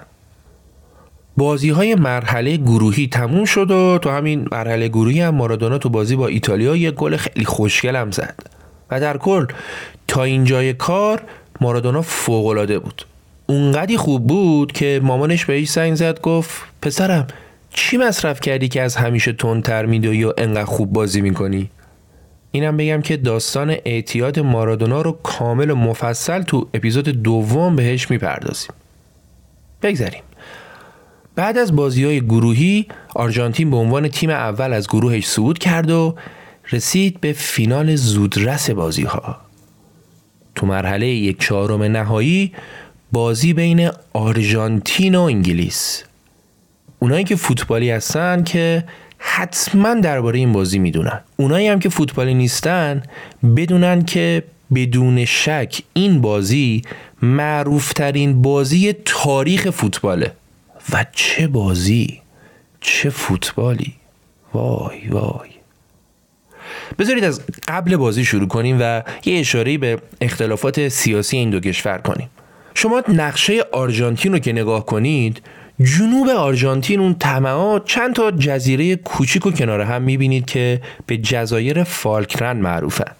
بازی‌های مرحله گروهی تموم شد و تو همین مرحله گروهی هم مارادونا تو بازی با ایتالیا یه گل خیلی خوشگل هم زد و در کل تا اینجای کار مارادونا فوق‌العاده بود. اونقدی خوب بود که مامانش بهش زنگ زد، گفت پسرم چی مصرف کردی که از همیشه تندتر میدوی یا انقدر خوب بازی میکنی؟ اینم بگم که داستان اعتیاد مارادونا رو کامل و مفصل تو اپیزود 2 بهش میپردازیم. بگذاریم. بعد از بازی‌های گروهی آرژانتین به عنوان تیم اول از گروهش صعود کرد و رسید به فینال زودرس بازی‌ها. تو مرحله 1/4 نهایی بازی بین آرژانتین و انگلیس. اونایی که فوتبالی هستن که حتما درباره این بازی میدونن. اونایی هم که فوتبالی نیستن بدونن که بدون شک این بازی معروفترین بازی تاریخ فوتباله. و چه بازی، چه فوتبالی، وای وای. بذارید از قبل بازی شروع کنیم و یه اشاره‌ای به اختلافات سیاسی این دو کشور کنیم. شما نقشه آرژانتین رو که نگاه کنید، جنوب آرژانتین اون طمعا چند تا جزیره کوچیک و کنار هم میبینید که به جزایر فالکلند معروفن.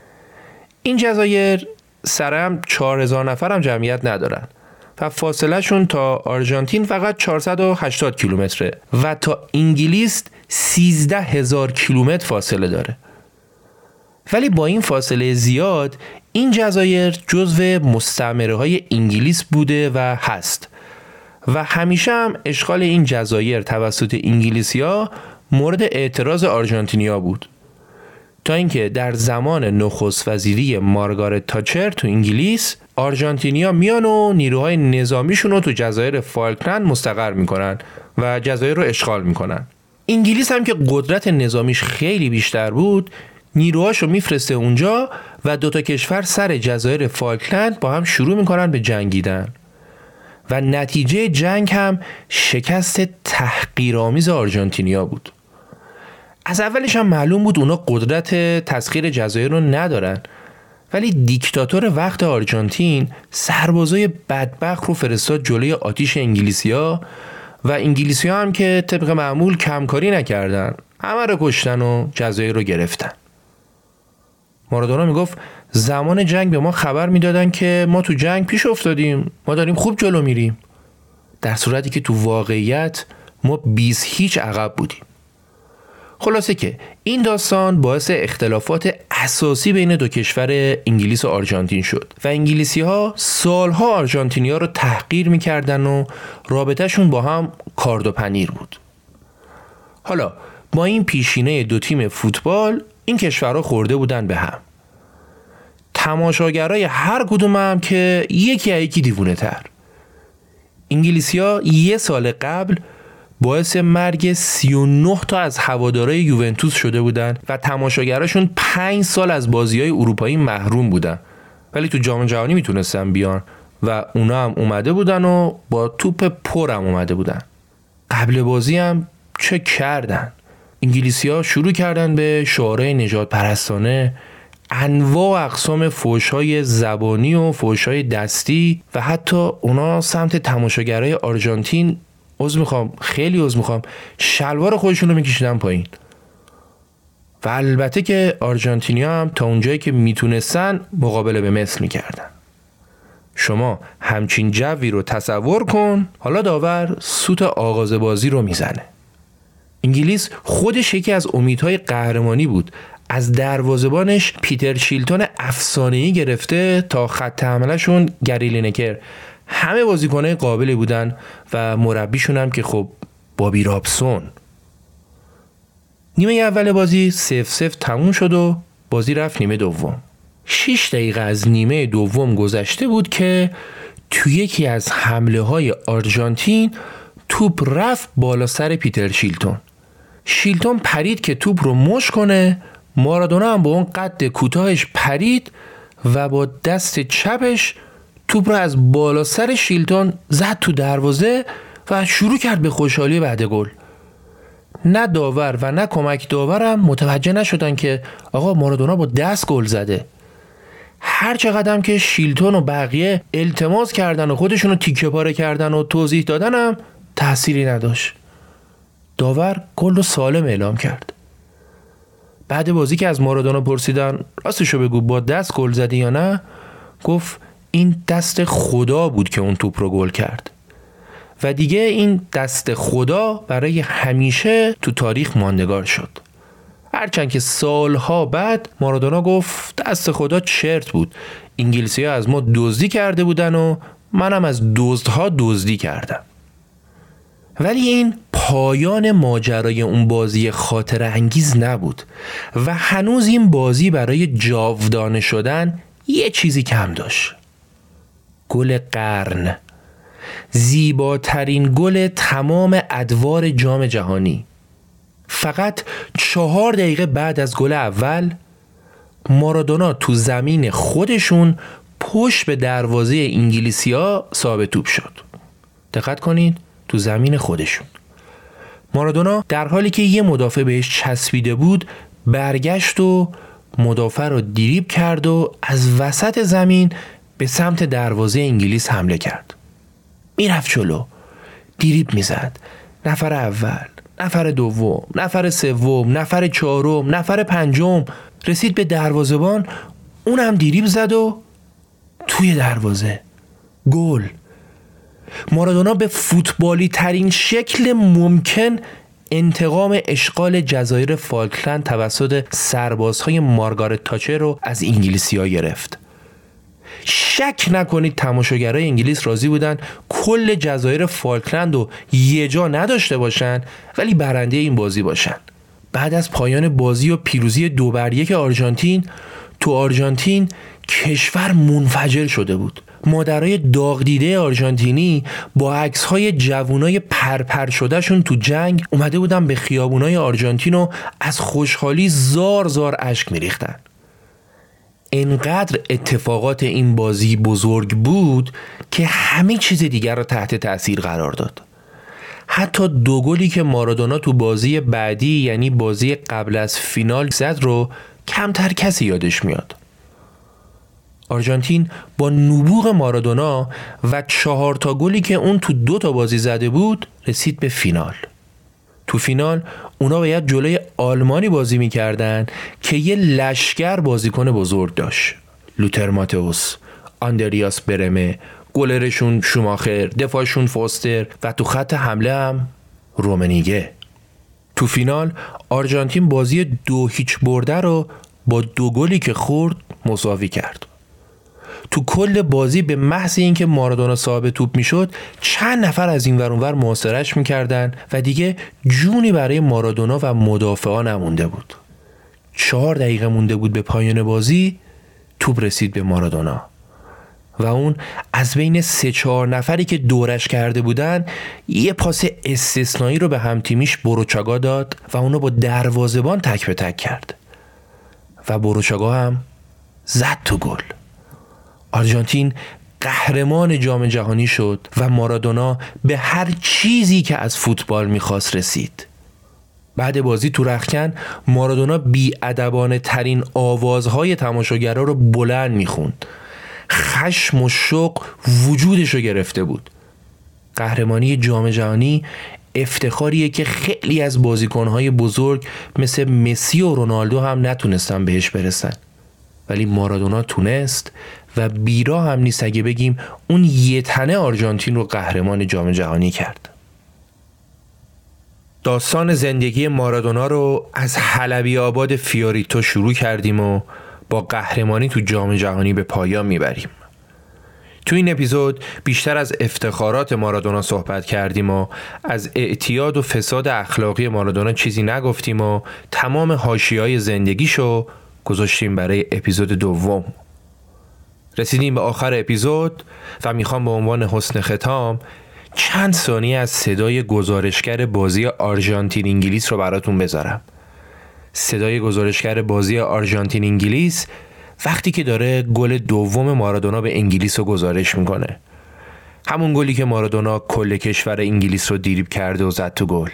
این جزایر سرم 4000 نفر هم جمعیت ندارن و فاصله شون تا آرژانتین فقط 480 کیلومتره و تا انگلیس 13000 کیلومتر فاصله داره. ولی با این فاصله زیاد این جزایر جزو مستعمره‌های انگلیس بوده و هست و همیشه هم اشغال این جزایر توسط انگلیسی‌ها مورد اعتراض آرژانتینیا بود، تا اینکه در زمان نخست وزیری مارگارت تاچر تو انگلیس آرژانتینیا میان و نیروهای نظامیشون رو تو جزایر فالکلند مستقر میکنن و جزایر رو اشغال میکنن. انگلیس هم که قدرت نظامیش خیلی بیشتر بود، نیروهاشو میفرسته اونجا و دوتا کشور سر جزایر فالکلند با هم شروع میکنن به جنگیدن و نتیجه جنگ هم شکست تحقیرآمیز آرژانتینیا بود. از اولش هم معلوم بود اونا قدرت تسخیر جزایر رو ندارن، ولی دیکتاتور وقت آرژانتین سربازای بدبخت رو فرستاد جلوی آتیش انگلیسی‌ها و انگلیسی‌ها هم که طبق معمول کمکاری نکردن، همه رو کشتن و جزایر رو گرفتن. مارادونا میگفت زمان جنگ به ما خبر میدادن که ما تو جنگ پیش افتادیم، ما داریم خوب جلو میریم، در صورتی که تو واقعیت ما 20-0 عقب بودیم. خلاصه که این داستان باعث اختلافات اساسی بین دو کشور انگلیس و آرژانتین شد و انگلیسی ها سالها آرژانتینی ها رو تحقیر میکردن و رابطهشون با هم کارد و پنیر بود. حالا با این پیشینه دو تیم فوتبال این کشورها خورده بودن به هم. تماشاگرای هر کدوم هم که یکی دیوونه تر. انگلیسی ها یه سال قبل باعث مرگ 39 تا از هوادارهای یوونتوس شده بودن و تماشاگراشون 5 سال از بازی‌های اروپایی محروم بودن، ولی تو جام جهانی میتونستن بیان و اونا هم اومده بودن و با توپ پر هم اومده بودن. قبل بازی هم چه کردن؟ انگلیسی‌ها شروع کردن به شعارهای نجات پرستانه، انواع اقسام فحش‌های زبانی و فحش‌های دستی و حتی اونا سمت تماشاگرای آرژانتین خیلی عذر میخوام شلوار خودشون رو میکشیدن پایین. و البته که آرژانتینیا هم تا اونجایی که میتونستن مقابله به مثل میکردن. شما همچین جوی رو تصور کن. حالا داور سوت آغاز بازی رو میزنه. انگلیس خودش یکی از امیدهای قهرمانی بود. از دروازه‌بانش پیتر شیلتون افسانه‌ای گرفته تا خط حمله‌شون گری لینکر، همه بازیکنای قابلی بودن و مربیشون هم که خب بابی رابسون. نیمه اول بازی 0-0 تموم شد و بازی رفت نیمه دوم. 6 دقیقه از نیمه دوم گذشته بود که توی یکی از حمله های آرژانتین توپ رفت بالا سر پیتر شیلتون. شیلتون پرید که توپ رو مش کنه، مارادونا هم با اون قد کوتاهش پرید و با دست چپش توپ رو از بالا سر شیلتون زد تو دروازه و شروع کرد به خوشحالی بعد گل. نه داور و نه کمک داورم متوجه نشدن که آقا مارادونا با دست گل زده. هر چقدر که شیلتون و بقیه التماس کردن و خودشونو تیکه پاره کردن و توضیح دادن هم تأثیری نداشت. داور گل رو سالم اعلام کرد. بعد بازی که از مارادونا پرسیدن راستشو بگو با دست گل زدی یا نه، گفت این دست خدا بود که اون توپ رو گل کرد و دیگه این دست خدا برای همیشه تو تاریخ ماندگار شد. هرچند که سالها بعد مارادونا گفت دست خدا چرت بود، انگلیسی‌ها از ما دزدی کرده بودن و منم از دزدها دزدی کردم. ولی این پایان ماجرای اون بازی خاطره انگیز نبود و هنوز این بازی برای جاودانه شدن یه چیزی کم داشت. گل قرن، زیباترین گل تمام ادوار جام جهانی. فقط 4 دقیقه بعد از گل اول مارادونا تو زمین خودشون پشت به دروازه انگلیسی‌ها ثابت توپ شد. دقت کنید، تو زمین خودشون. مارادونا در حالی که یه مدافع بهش چسبیده بود برگشت و مدافع رو دریبل کرد و از وسط زمین به سمت دروازه انگلیس حمله کرد. میرفت جلو، دریبل میزد، نفر اول، نفر دوم، نفر سوم، نفر چهارم، نفر پنجم، رسید به دروازه‌بان، اونم دریبل زد و توی دروازه گل. مارادونا به فوتبالی ترین شکل ممکن انتقام اشغال جزایر فالکلند توسط سربازهای مارگارت تاچر رو از انگلیسی‌ها گرفت. شک نکنید تماشاگرای انگلیس راضی بودن کل جزایر فالکلند رو یه جا نداشته باشن ولی برنده این بازی باشن. بعد از پایان بازی و پیروزی 2-1 آرژانتین، تو آرژانتین کشور منفجر شده بود. مادرای داغ دیده آرژانتینی با عکس‌های جوونای پرپر شدهشون تو جنگ اومده بودن به خیابونای آرژانتین و از خوشحالی زار زار اشک میریختن. انقدر اتفاقات این بازی بزرگ بود که همه چیز دیگر را تحت تأثیر قرار داد. حتی 2 گلی که مارادونا تو بازی بعدی یعنی بازی قبل از فینال زد رو کمتر کسی یادش میاد. آرژانتین با نبوغ مارادونا و 4 تا گلی که اون تو 2 تا بازی زده بود رسید به فینال. تو فینال اونا باید جلوی آلمانی بازی میکردن که یه لشکر بازیکن بزرگ داشت. لوتر ماتئوس، آندریاس برمه، گلرشون شوماخر، دفاعشون فوستر و تو خط حمله هم رومنیگه. تو فینال آرژانتین بازی 2-0 برده رو با 2 گلی که خورد مساوی کرد. تو کل بازی به محض اینکه مارادونا صاحب توپ میشد چند نفر از این ور اون ور محاصره‌اش میکردن و دیگه جونی برای مارادونا و مدافعان نمونده بود. 4 دقیقه مونده بود به پایان بازی، توپ رسید به مارادونا و اون از بین 3-4 نفری که دورش کرده بودن یه پاس استثنایی رو به همتیمیش بروچاگا داد و اونو با دروازه‌بان تک به تک کرد و بروچاگا هم زد تو گل. آرژانتین قهرمان جام جهانی شد و مارادونا به هر چیزی که از فوتبال میخواست رسید. بعد بازی تو رختکن مارادونا بی‌ادبانه ترین آوازهای تماشاگرها رو بلند میخوند. خشم و شوق وجودش رو گرفته بود. قهرمانی جام جهانی افتخاریه که خیلی از بازیکنهای بزرگ مثل مسی و رونالدو هم نتونستن بهش برسن، ولی مارادونا تونست و بیرا هم نیست اگه بگیم اون یه تنه آرژانتین رو قهرمان جام جهانی کرد. داستان زندگی مارادونا رو از حلبی آباد فیوریتو شروع کردیم و با قهرمانی تو جام جهانی به پایان میبریم. تو این اپیزود بیشتر از افتخارات مارادونا صحبت کردیم و از اعتیاد و فساد اخلاقی مارادونا چیزی نگفتیم و تمام حاشیه‌های زندگیشو گذاشتیم برای اپیزود دوم. رسیدیم به آخر اپیزود و میخوام به عنوان حسن ختام چند ثانیه از صدای گزارشگر بازی آرژانتین انگلیس رو براتون بذارم. صدای گزارشگر بازی آرژانتین انگلیس وقتی که داره گل دوم مارادونا به انگلیس رو گزارش میکنه. همون گلی که مارادونا کل کشور انگلیس رو دریبل کرده و زد تو گل.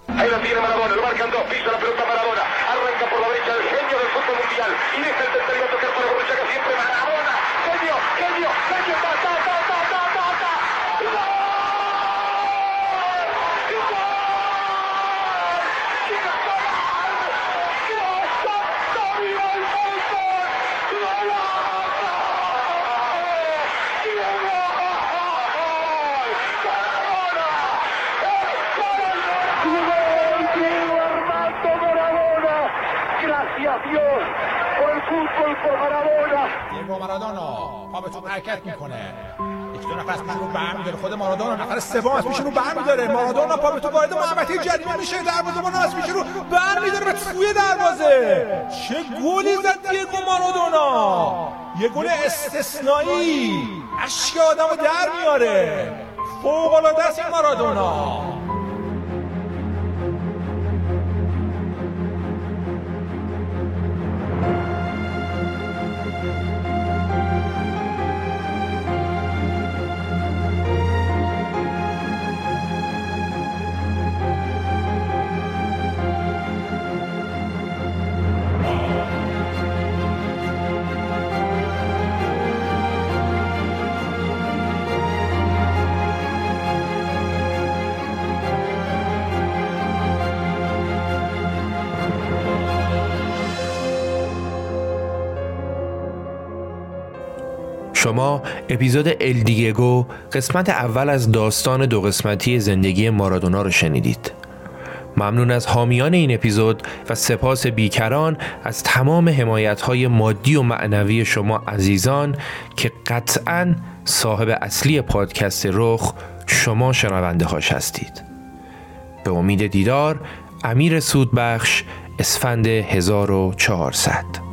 حرکت میکنه، یک دو نفر از پیش رو برمی‌داره، خود مارادونا نفر سوم از پیش رو برمی‌داره، مارادونا پا به تو وارد محوطه جریمه میشه، دروازه‌بان از پیش رو برمی‌داره به توی دروازه. چه گلی زد دیگو مارادونا، یه گل استثنایی، اشک آدمو در میاره، فوق‌العاده است این مارادونا. شما اپیزود ال دیگو قسمت اول از داستان 2 قسمتی زندگی مارادونا رو شنیدید. ممنون از حامیان این اپیزود و سپاس بیکران از تمام حمایت‌های مادی و معنوی شما عزیزان که قطعاً صاحب اصلی پادکست رخ شما شنونده هاش هستید. به امید دیدار. امیر سودبخش، اسفند 1400.